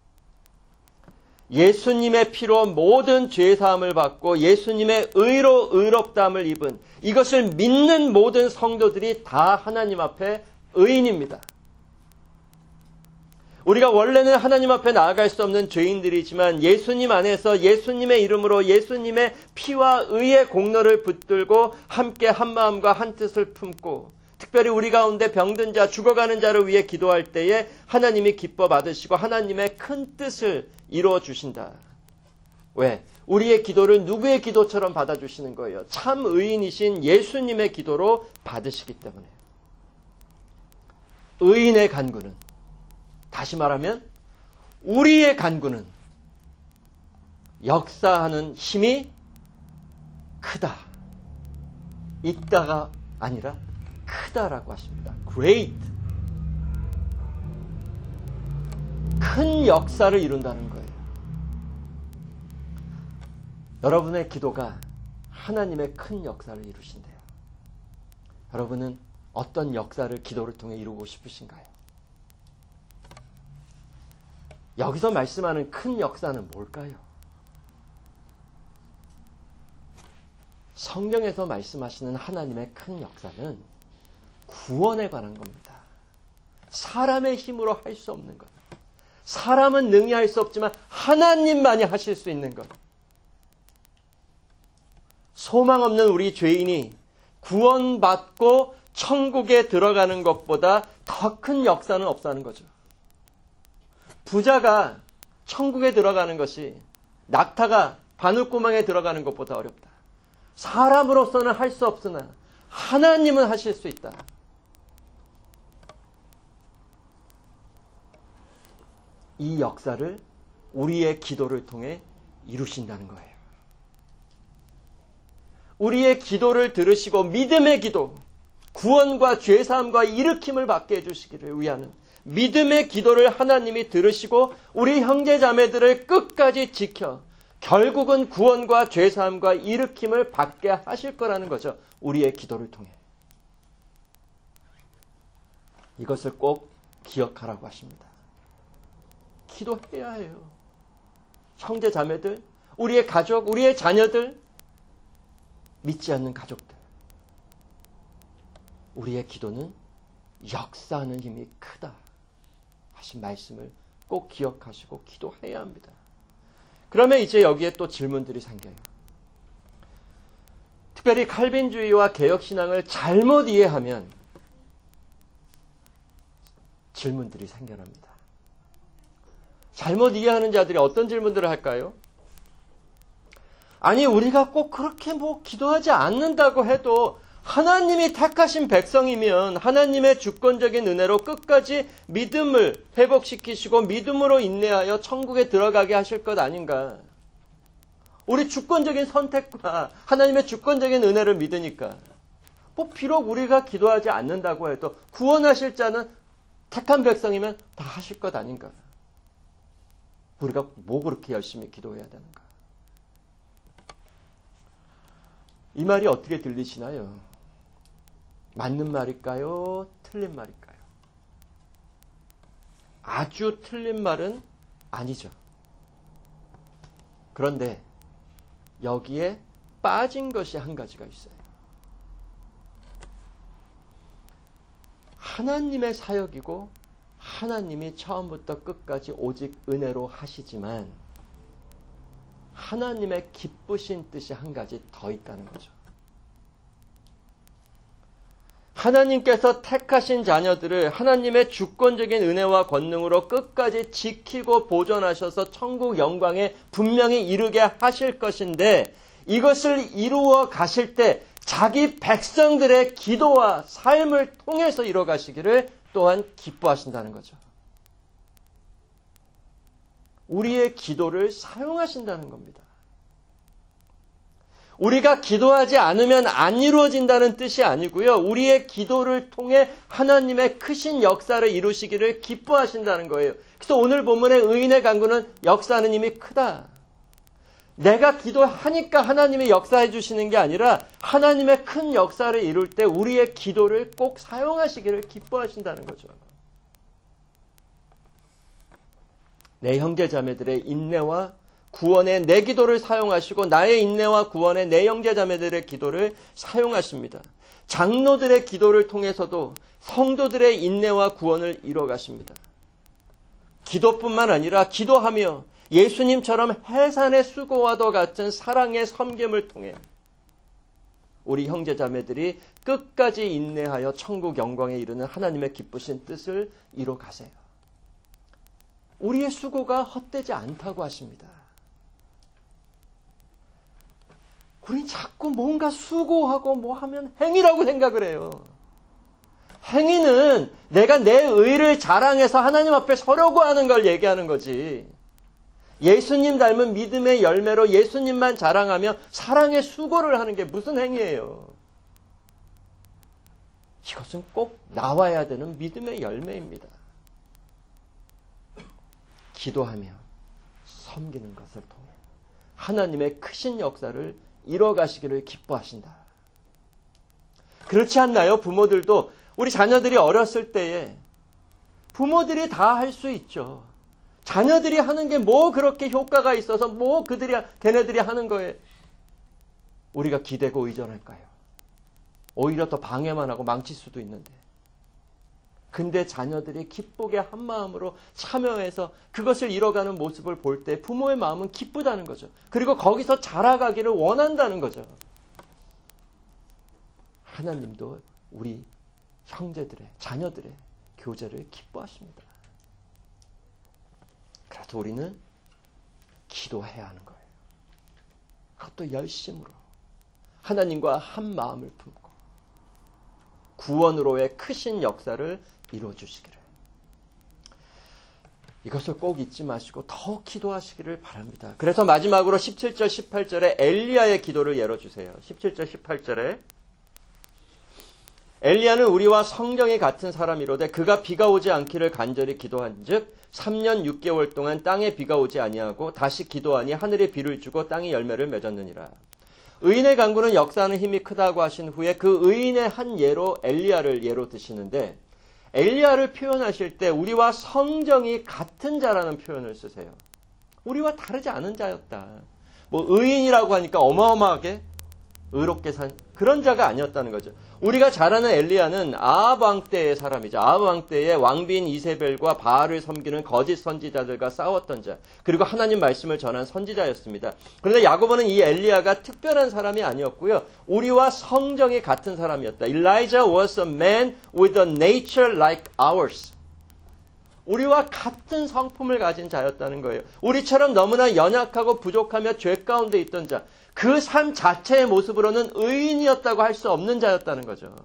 예수님의 피로 모든 죄사함을 받고 예수님의 의로 의롭다함을 입은 이것을 믿는 모든 성도들이 다 하나님 앞에 의인입니다. 우리가 원래는 하나님 앞에 나아갈 수 없는 죄인들이지만 예수님 안에서 예수님의 이름으로 예수님의 피와 의의 공로를 붙들고 함께 한 마음과 한 뜻을 품고 특별히 우리 가운데 병든 자, 죽어가는 자를 위해 기도할 때에 하나님이 기뻐 받으시고 하나님의 큰 뜻을 이루어 주신다. 왜? 우리의 기도를 누구의 기도처럼 받아주시는 거예요. 참 의인이신 예수님의 기도로 받으시기 때문에. 의인의 간구는, 다시 말하면 우리의 간구는 역사하는 힘이 크다. 있다가 아니라 크다라고 하십니다. Great. 큰 역사를 이룬다는 거예요. 여러분의 기도가 하나님의 큰 역사를 이루신대요. 여러분은 어떤 역사를 기도를 통해 이루고 싶으신가요? 여기서 말씀하는 큰 역사는 뭘까요? 성경에서 말씀하시는 하나님의 큰 역사는 구원에 관한 겁니다. 사람의 힘으로 할 수 없는 것. 사람은 능히 할 수 없지만 하나님만이 하실 수 있는 것. 소망 없는 우리 죄인이 구원받고 천국에 들어가는 것보다 더 큰 역사는 없다는 거죠. 부자가 천국에 들어가는 것이 낙타가 바늘구멍에 들어가는 것보다 어렵다. 사람으로서는 할 수 없으나 하나님은 하실 수 있다. 이 역사를 우리의 기도를 통해 이루신다는 거예요. 우리의 기도를 들으시고 믿음의 기도, 구원과 죄사함과 일으킴을 받게 해주시기를 위하는 믿음의 기도를 하나님이 들으시고 우리 형제자매들을 끝까지 지켜 결국은 구원과 죄사함과 일으킴을 받게 하실 거라는 거죠. 우리의 기도를 통해. 이것을 꼭 기억하라고 하십니다. 기도해야 해요. 형제자매들, 우리의 가족, 우리의 자녀들, 믿지 않는 가족들. 우리의 기도는 역사하는 힘이 크다 하신 말씀을 꼭 기억하시고 기도해야 합니다. 그러면 이제 여기에 또 질문들이 생겨요. 특별히 칼빈주의와 개혁신앙을 잘못 이해하면 질문들이 생겨납니다. 잘못 이해하는 자들이 어떤 질문들을 할까요? 아니, 우리가 꼭 그렇게 뭐 기도하지 않는다고 해도 하나님이 택하신 백성이면 하나님의 주권적인 은혜로 끝까지 믿음을 회복시키시고 믿음으로 인내하여 천국에 들어가게 하실 것 아닌가. 우리 주권적인 선택과 하나님의 주권적인 은혜를 믿으니까 뭐 비록 우리가 기도하지 않는다고 해도 구원하실 자는 택한 백성이면 다 하실 것 아닌가. 우리가 뭐 그렇게 열심히 기도해야 되는가. 이 말이 어떻게 들리시나요? 맞는 말일까요? 틀린 말일까요? 아주 틀린 말은 아니죠. 그런데 여기에 빠진 것이 한 가지가 있어요. 하나님의 사역이고 하나님이 처음부터 끝까지 오직 은혜로 하시지만 하나님의 기쁘신 뜻이 한 가지 더 있다는 거죠. 하나님께서 택하신 자녀들을 하나님의 주권적인 은혜와 권능으로 끝까지 지키고 보존하셔서 천국 영광에 분명히 이르게 하실 것인데 이것을 이루어 가실 때 자기 백성들의 기도와 삶을 통해서 이루어 가시기를 또한 기뻐하신다는 거죠. 우리의 기도를 사용하신다는 겁니다. 우리가 기도하지 않으면 안 이루어진다는 뜻이 아니고요. 우리의 기도를 통해 하나님의 크신 역사를 이루시기를 기뻐하신다는 거예요. 그래서 오늘 본문의 의인의 간구는 역사하는 힘이 크다. 내가 기도하니까 하나님이 역사해 주시는 게 아니라 하나님의 큰 역사를 이룰 때 우리의 기도를 꼭 사용하시기를 기뻐하신다는 거죠. 내 형제자매들의 인내와 구원에 내 기도를 사용하시고 나의 인내와 구원에 내 형제자매들의 기도를 사용하십니다. 장로들의 기도를 통해서도 성도들의 인내와 구원을 이뤄가십니다. 기도뿐만 아니라 기도하며 예수님처럼 해산의 수고와도 같은 사랑의 섬김을 통해 우리 형제자매들이 끝까지 인내하여 천국 영광에 이르는 하나님의 기쁘신 뜻을 이뤄가세요. 우리의 수고가 헛되지 않다고 하십니다. 우린 자꾸 뭔가 수고하고 뭐 하면 행위라고 생각을 해요. 행위는 내가 내 의를 자랑해서 하나님 앞에 서려고 하는 걸 얘기하는 거지. 예수님 닮은 믿음의 열매로 예수님만 자랑하며 사랑의 수고를 하는 게 무슨 행위예요. 이것은 꼭 나와야 되는 믿음의 열매입니다. 기도하며 섬기는 것을 통해 하나님의 크신 역사를 이뤄가시기를 기뻐하신다. 그렇지 않나요? 부모들도 우리 자녀들이 어렸을 때에 부모들이 다 할 수 있죠. 자녀들이 하는 게 뭐 그렇게 효과가 있어서 뭐 그들이 걔네들이 하는 거에 우리가 기대고 의존할까요? 오히려 더 방해만 하고 망칠 수도 있는데. 근데 자녀들이 기쁘게 한 마음으로 참여해서 그것을 이뤄가는 모습을 볼 때 부모의 마음은 기쁘다는 거죠. 그리고 거기서 자라가기를 원한다는 거죠. 하나님도 우리 형제들의, 자녀들의 교제를 기뻐하십니다. 그래서 우리는 기도해야 하는 거예요. 그것도 열심으로 하나님과 한 마음을 품고 구원으로의 크신 역사를 이루어주시기를, 이것을 꼭 잊지 마시고 더 기도하시기를 바랍니다. 그래서 마지막으로 십칠 절 십팔 절에 엘리야의 기도를 예로 주세요. 십칠 절 십팔 절에 엘리야는 우리와 성경이 같은 사람이로되 그가 비가 오지 않기를 간절히 기도한즉 삼 년 육 개월 동안 땅에 비가 오지 아니하고 다시 기도하니 하늘에 비를 주고 땅이 열매를 맺었느니라. 의인의 간구는 역사하는 힘이 크다고 하신 후에 그 의인의 한 예로 엘리야를 예로 드시는데, 엘리야를 표현하실 때 우리와 성정이 같은 자라는 표현을 쓰세요. 우리와 다르지 않은 자였다. 뭐 의인이라고 하니까 어마어마하게 의롭게 산 그런 자가 아니었다는 거죠. 우리가 잘 아는 엘리야는 아합 왕 때의 사람이죠. 아합 왕 때에 왕비인 이세벨과 바알을 섬기는 거짓 선지자들과 싸웠던 자, 그리고 하나님 말씀을 전한 선지자였습니다. 그런데 야고보는 이 엘리야가 특별한 사람이 아니었고요, 우리와 성정이 같은 사람이었다. Elijah was a man with a nature like ours. 우리와 같은 성품을 가진 자였다는 거예요. 우리처럼 너무나 연약하고 부족하며 죄 가운데 있던 자, 그 삶 자체의 모습으로는 의인이었다고 할 수 없는 자였다는 거죠.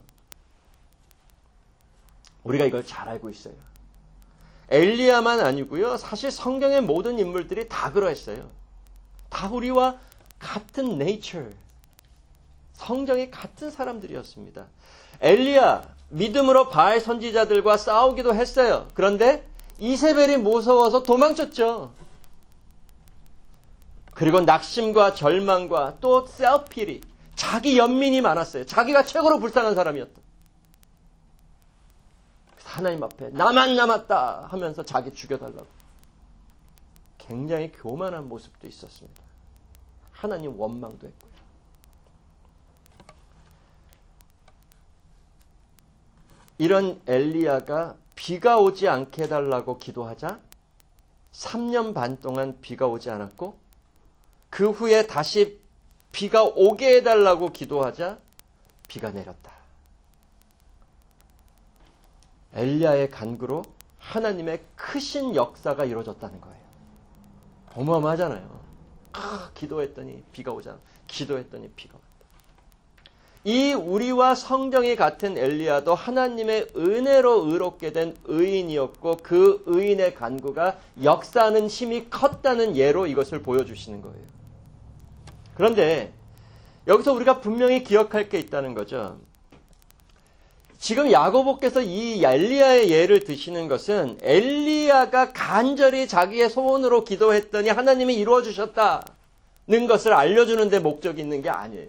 우리가 이걸 잘 알고 있어요. 엘리야만 아니고요, 사실 성경의 모든 인물들이 다 그러했어요. 다 우리와 같은 nature, 성정이 같은 사람들이었습니다. 엘리야, 믿음으로 바알 선지자들과 싸우기도 했어요. 그런데 이세벨이 무서워서 도망쳤죠. 그리고 낙심과 절망과 또 셀피리, 자기 연민이 많았어요. 자기가 최고로 불쌍한 사람이었다. 하나님 앞에 나만 남았다 하면서 자기 죽여달라고. 굉장히 교만한 모습도 있었습니다. 하나님 원망도 했고요. 이런 엘리야가 비가 오지 않게 해달라고 기도하자 삼 년 반 동안 비가 오지 않았고, 그 후에 다시 비가 오게 해달라고 기도하자 비가 내렸다. 엘리야의 간구로 하나님의 크신 역사가 이루어졌다는 거예요. 어마어마하잖아요. 아, 기도했더니 비가 오잖아. 기도했더니 비가 왔다. 이 우리와 성정이 같은 엘리야도 하나님의 은혜로 의롭게 된 의인이었고, 그 의인의 간구가 역사하는 힘이 컸다는 예로 이것을 보여주시는 거예요. 그런데 여기서 우리가 분명히 기억할 게 있다는 거죠. 지금 야고보께서 이 엘리야의 예를 드시는 것은 엘리야가 간절히 자기의 소원으로 기도했더니 하나님이 이루어 주셨다는 것을 알려주는 데 목적이 있는 게 아니에요.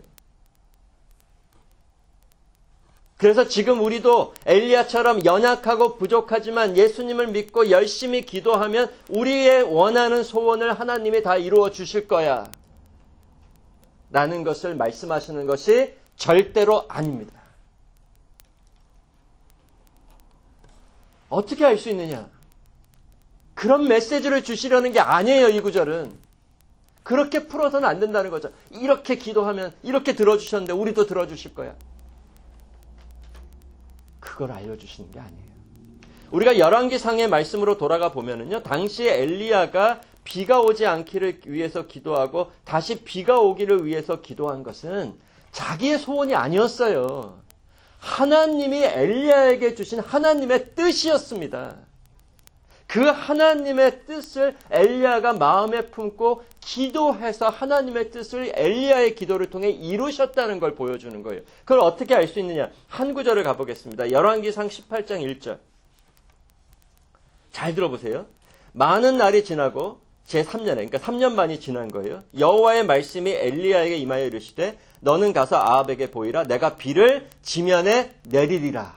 그래서 지금 우리도 엘리야처럼 연약하고 부족하지만 예수님을 믿고 열심히 기도하면 우리의 원하는 소원을 하나님이 다 이루어 주실 거야 라는 것을 말씀하시는 것이 절대로 아닙니다. 어떻게 알 수 있느냐? 그런 메시지를 주시려는 게 아니에요, 이 구절은. 그렇게 풀어서는 안 된다는 거죠. 이렇게 기도하면 이렇게 들어주셨는데 우리도 들어주실 거야. 그걸 알려주시는 게 아니에요. 우리가 열왕기상의 말씀으로 돌아가 보면은요, 당시에 엘리야가 비가 오지 않기를 위해서 기도하고 다시 비가 오기를 위해서 기도한 것은 자기의 소원이 아니었어요. 하나님이 엘리야에게 주신 하나님의 뜻이었습니다. 그 하나님의 뜻을 엘리야가 마음에 품고 기도해서 하나님의 뜻을 엘리야의 기도를 통해 이루셨다는 걸 보여주는 거예요. 그걸 어떻게 알 수 있느냐? 한 구절을 가보겠습니다. 열왕기상 십팔 장 일 절. 잘 들어보세요. 많은 날이 지나고 제삼 년에, 그러니까 삼 년 반이 지난 거예요. 여호와의 말씀이 엘리야에게 임하여 이르시되 너는 가서 아합에게 보이라. 내가 비를 지면에 내리리라.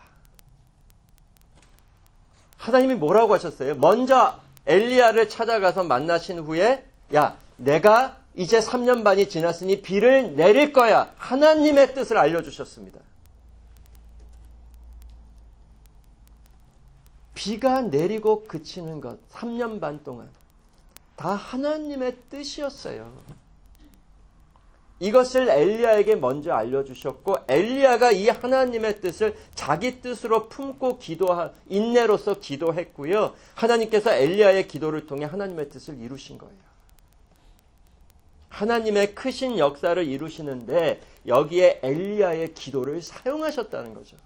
하나님이 뭐라고 하셨어요? 먼저 엘리야를 찾아가서 만나신 후에 야, 내가 이제 삼 년 반이 지났으니 비를 내릴 거야. 하나님의 뜻을 알려주셨습니다. 비가 내리고 그치는 것, 삼 년 반 동안 다 하나님의 뜻이었어요. 이것을 엘리야에게 먼저 알려주셨고 엘리야가 이 하나님의 뜻을 자기 뜻으로 품고 기도하, 인내로서 기도했고요. 하나님께서 엘리야의 기도를 통해 하나님의 뜻을 이루신 거예요. 하나님의 크신 역사를 이루시는데 여기에 엘리야의 기도를 사용하셨다는 거죠.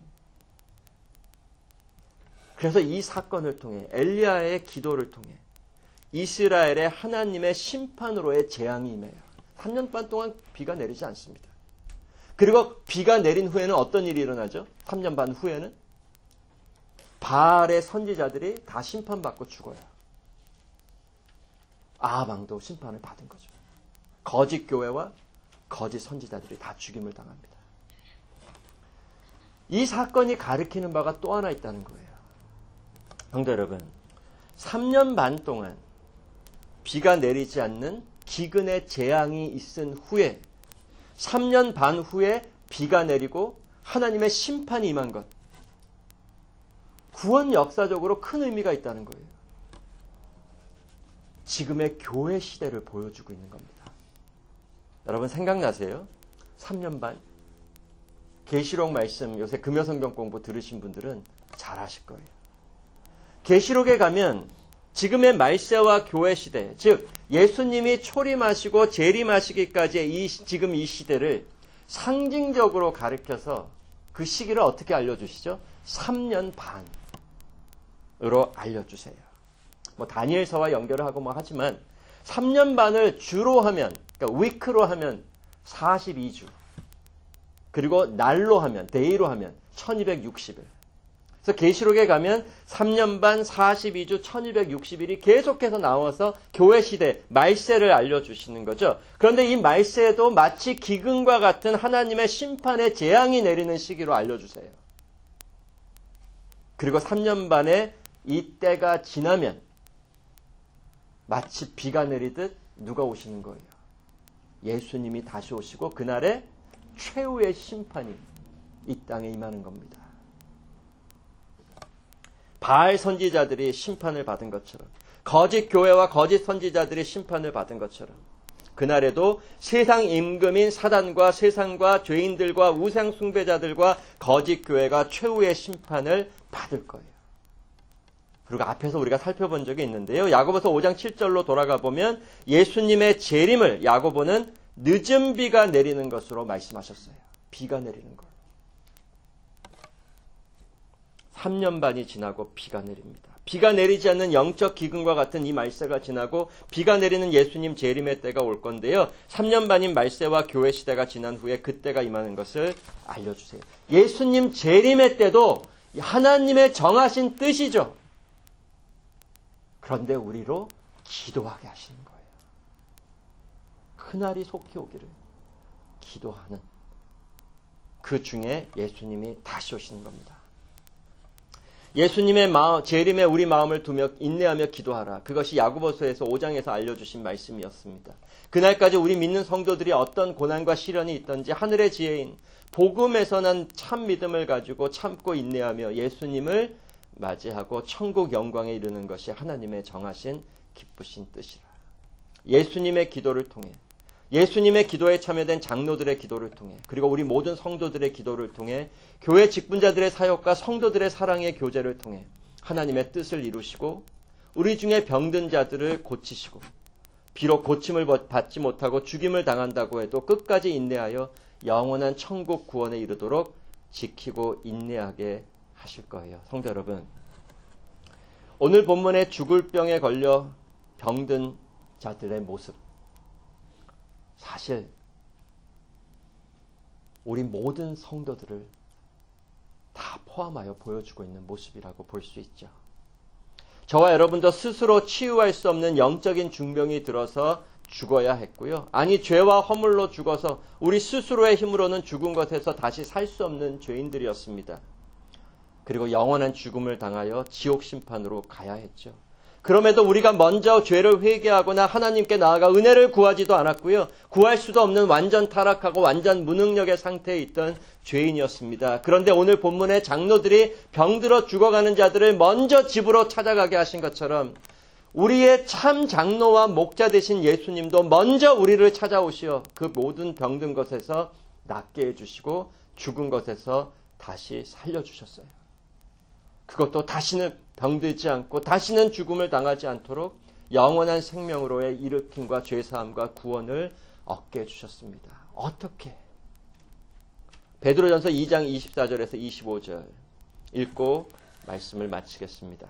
그래서 이 사건을 통해 엘리야의 기도를 통해 이스라엘의 하나님의 심판으로의 재앙이 임해요. 삼 년 반 동안 비가 내리지 않습니다. 그리고 비가 내린 후에는 어떤 일이 일어나죠? 삼 년 반 후에는 바알의 선지자들이 다 심판받고 죽어요. 아합 왕도 심판을 받은 거죠. 거짓 교회와 거짓 선지자들이 다 죽임을 당합니다. 이 사건이 가리키는 바가 또 하나 있다는 거예요. 성도 여러분, 삼 년 반 동안 비가 내리지 않는 기근의 재앙이 있은 후에 삼 년 반 후에 비가 내리고 하나님의 심판이 임한 것. 구원 역사적으로 큰 의미가 있다는 거예요. 지금의 교회 시대를 보여주고 있는 겁니다. 여러분 생각나세요? 삼 년 반? 계시록 말씀 요새 금요성경 공부 들으신 분들은 잘 아실 거예요. 계시록에 가면 지금의 말세와 교회 시대, 즉 예수님이 초림하시고 재림하시기까지의 이, 지금 이 시대를 상징적으로 가리켜서 그 시기를 어떻게 알려주시죠? 삼 년 반으로 알려주세요. 뭐 다니엘서와 연결을 하고 뭐 하지만 삼 년 반을 주로 하면, 그러니까 위크로 하면 사십이 주, 그리고 날로 하면, 데이로 하면 천이백육십 일. 그래서 계시록에 가면 삼 년 반 사십이 주 천이백육십 일이 계속해서 나와서 교회 시대 말세를 알려주시는 거죠. 그런데 이 말세도 마치 기근과 같은 하나님의 심판의 재앙이 내리는 시기로 알려주세요. 그리고 삼 년 반에 이 때가 지나면 마치 비가 내리듯 누가 오시는 거예요? 예수님이 다시 오시고 그날에 최후의 심판이 이 땅에 임하는 겁니다. 바알 선지자들이 심판을 받은 것처럼, 거짓 교회와 거짓 선지자들이 심판을 받은 것처럼 그날에도 세상 임금인 사단과 세상과 죄인들과 우상 숭배자들과 거짓 교회가 최후의 심판을 받을 거예요. 그리고 앞에서 우리가 살펴본 적이 있는데요. 야고보서 오 장 칠 절로 돌아가 보면 예수님의 재림을 야고보는 늦은 비가 내리는 것으로 말씀하셨어요. 비가 내리는 것. 삼 년 반이 지나고 비가 내립니다. 비가 내리지 않는 영적 기근과 같은 이 말세가 지나고 비가 내리는 예수님 재림의 때가 올 건데요. 삼 년 반인 말세와 교회 시대가 지난 후에 그때가 임하는 것을 알려주세요. 예수님 재림의 때도 하나님의 정하신 뜻이죠. 그런데 우리로 기도하게 하시는 거예요. 그날이 속히 오기를 기도하는 그 중에 예수님이 다시 오시는 겁니다. 예수님의 마음, 재림에 우리 마음을 두며 인내하며 기도하라. 그것이 야고보서에서 오 장에서 알려주신 말씀이었습니다. 그날까지 우리 믿는 성도들이 어떤 고난과 시련이 있든지 하늘의 지혜인 복음에서 난 참 믿음을 가지고 참고 인내하며 예수님을 맞이하고 천국 영광에 이르는 것이 하나님의 정하신 기쁘신 뜻이라. 예수님의 기도를 통해, 예수님의 기도에 참여된 장로들의 기도를 통해, 그리고 우리 모든 성도들의 기도를 통해, 교회 직분자들의 사역과 성도들의 사랑의 교제를 통해 하나님의 뜻을 이루시고 우리 중에 병든 자들을 고치시고 비록 고침을 받지 못하고 죽임을 당한다고 해도 끝까지 인내하여 영원한 천국 구원에 이르도록 지키고 인내하게 하실 거예요. 성도 여러분, 오늘 본문에 죽을 병에 걸려 병든 자들의 모습, 사실 우리 모든 성도들을 다 포함하여 보여주고 있는 모습이라고 볼 수 있죠. 저와 여러분도 스스로 치유할 수 없는 영적인 중병이 들어서 죽어야 했고요. 아니 죄와 허물로 죽어서 우리 스스로의 힘으로는 죽은 것에서 다시 살 수 없는 죄인들이었습니다. 그리고 영원한 죽음을 당하여 지옥 심판으로 가야 했죠. 그럼에도 우리가 먼저 죄를 회개하거나 하나님께 나아가 은혜를 구하지도 않았고요. 구할 수도 없는 완전 타락하고 완전 무능력의 상태에 있던 죄인이었습니다. 그런데 오늘 본문의 장로들이 병들어 죽어가는 자들을 먼저 집으로 찾아가게 하신 것처럼 우리의 참 장로와 목자 되신 예수님도 먼저 우리를 찾아오시어 그 모든 병든 것에서 낫게 해주시고 죽은 것에서 다시 살려주셨어요. 그것도 다시는 병들지 않고 다시는 죽음을 당하지 않도록 영원한 생명으로의 일으킴과 죄사함과 구원을 얻게 해주셨습니다. 어떻게? 베드로전서 이 장 이십사 절에서 이십오 절 읽고 말씀을 마치겠습니다.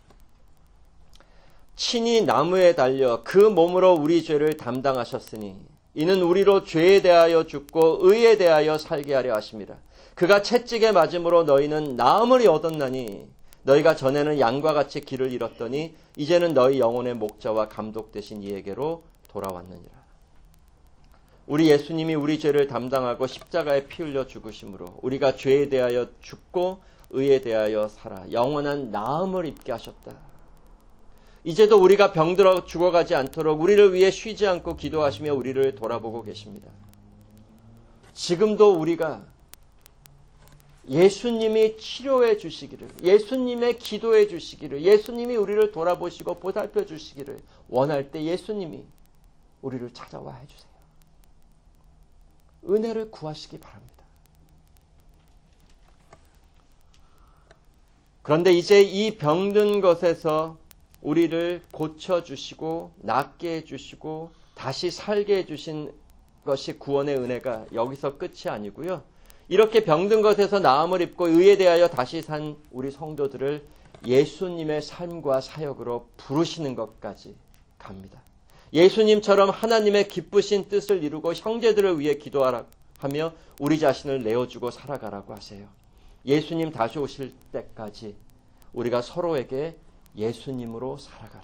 친히 나무에 달려 그 몸으로 우리 죄를 담당하셨으니 이는 우리로 죄에 대하여 죽고 의에 대하여 살게 하려 하심이라. 그가 채찍에 맞음으로 너희는 나음을 얻었나니 너희가 전에는 양과 같이 길을 잃었더니 이제는 너희 영혼의 목자와 감독 되신 이에게로 돌아왔느니라. 우리 예수님이 우리 죄를 담당하고 십자가에 피 흘려 죽으심으로 우리가 죄에 대하여 죽고 의에 대하여 살아 영원한 나음을 입게 하셨다. 이제도 우리가 병들어 죽어가지 않도록 우리를 위해 쉬지 않고 기도하시며 우리를 돌아보고 계십니다. 지금도 우리가 예수님이 치료해 주시기를, 예수님의 기도해 주시기를, 예수님이 우리를 돌아보시고 보살펴 주시기를 원할 때 예수님이 우리를 찾아와 해주세요. 은혜를 구하시기 바랍니다. 그런데 이제 이 병든 것에서 우리를 고쳐주시고 낫게 해주시고 다시 살게 해주신 것이 구원의 은혜가 여기서 끝이 아니고요. 이렇게 병든 것에서 나음을 입고 의에 대하여 다시 산 우리 성도들을 예수님의 삶과 사역으로 부르시는 것까지 갑니다. 예수님처럼 하나님의 기쁘신 뜻을 이루고 형제들을 위해 기도하라 하며 우리 자신을 내어주고 살아가라고 하세요. 예수님 다시 오실 때까지 우리가 서로에게 예수님으로 살아가라.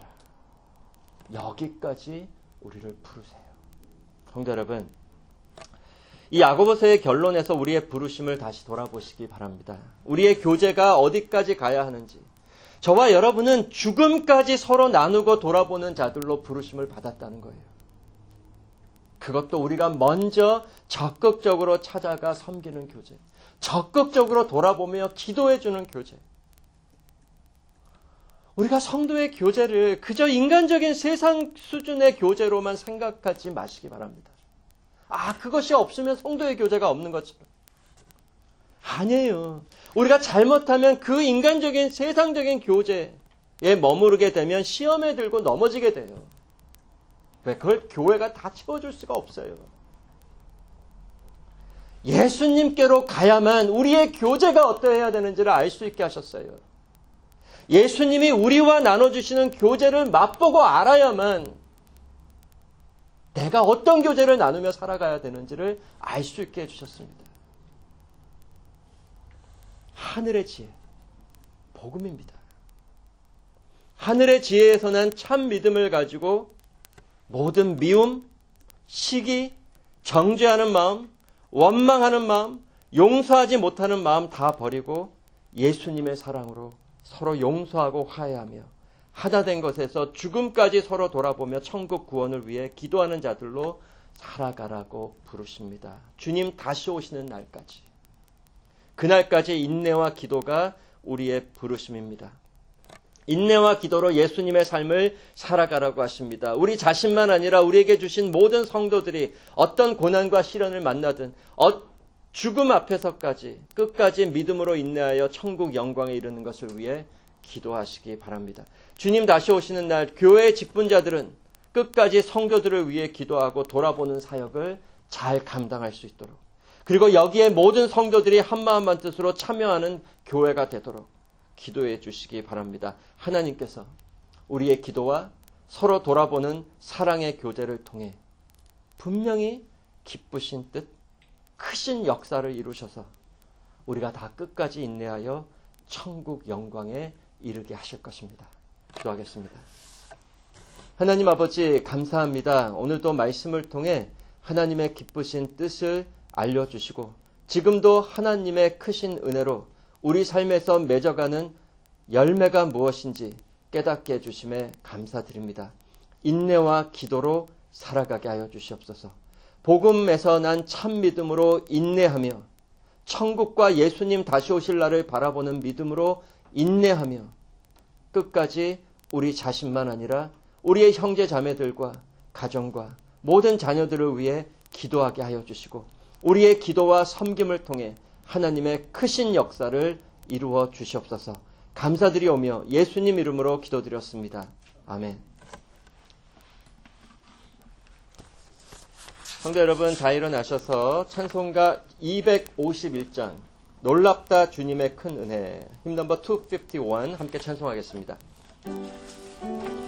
여기까지 우리를 부르세요. 성도 여러분, 이 야고보서의 결론에서 우리의 부르심을 다시 돌아보시기 바랍니다. 우리의 교제가 어디까지 가야 하는지, 저와 여러분은 죽음까지 서로 나누고 돌아보는 자들로 부르심을 받았다는 거예요. 그것도 우리가 먼저 적극적으로 찾아가 섬기는 교제, 적극적으로 돌아보며 기도해주는 교제. 우리가 성도의 교제를 그저 인간적인 세상 수준의 교제로만 생각하지 마시기 바랍니다. 아, 그것이 없으면 성도의 교제가 없는 것처럼. 아니에요. 우리가 잘못하면 그 인간적인 세상적인 교제에 머무르게 되면 시험에 들고 넘어지게 돼요. 왜? 그걸 교회가 다 채워줄 수가 없어요. 예수님께로 가야만 우리의 교제가 어떠해야 되는지를 알 수 있게 하셨어요. 예수님이 우리와 나눠주시는 교제를 맛보고 알아야만 내가 어떤 교제를 나누며 살아가야 되는지를 알 수 있게 해주셨습니다. 하늘의 지혜, 복음입니다. 하늘의 지혜에서 난 참 믿음을 가지고 모든 미움, 시기, 정죄하는 마음, 원망하는 마음, 용서하지 못하는 마음 다 버리고 예수님의 사랑으로 서로 용서하고 화해하며 하나 된 것에서 죽음까지 서로 돌아보며 천국 구원을 위해 기도하는 자들로 살아가라고 부르십니다. 주님 다시 오시는 날까지. 그날까지 인내와 기도가 우리의 부르심입니다. 인내와 기도로 예수님의 삶을 살아가라고 하십니다. 우리 자신만 아니라 우리에게 주신 모든 성도들이 어떤 고난과 시련을 만나든 죽음 앞에서까지 끝까지 믿음으로 인내하여 천국 영광에 이르는 것을 위해 기도하시기 바랍니다. 주님 다시 오시는 날 교회의 직분자들은 끝까지 성도들을 위해 기도하고 돌아보는 사역을 잘 감당할 수 있도록, 그리고 여기에 모든 성도들이 한마음 한뜻으로 참여하는 교회가 되도록 기도해 주시기 바랍니다. 하나님께서 우리의 기도와 서로 돌아보는 사랑의 교제를 통해 분명히 기쁘신 뜻, 크신 역사를 이루셔서 우리가 다 끝까지 인내하여 천국 영광에 이르게 하실 것입니다. 기도하겠습니다. 하나님 아버지 감사합니다. 오늘도 말씀을 통해 하나님의 기쁘신 뜻을 알려주시고 지금도 하나님의 크신 은혜로 우리 삶에서 맺어가는 열매가 무엇인지 깨닫게 해주심에 감사드립니다. 인내와 기도로 살아가게 하여 주시옵소서. 복음에서 난 참 믿음으로 인내하며 천국과 예수님 다시 오실 날을 바라보는 믿음으로 인내하며 끝까지 우리 자신만 아니라 우리의 형제 자매들과 가정과 모든 자녀들을 위해 기도하게 하여 주시고 우리의 기도와 섬김을 통해 하나님의 크신 역사를 이루어 주시옵소서. 감사드리오며 예수님 이름으로 기도드렸습니다. 아멘. 성도 여러분, 다 일어나셔서 찬송가 이백오십일 장 놀랍다 주님의 큰 은혜, 힘 넘버 이백오십일 함께 찬송하겠습니다.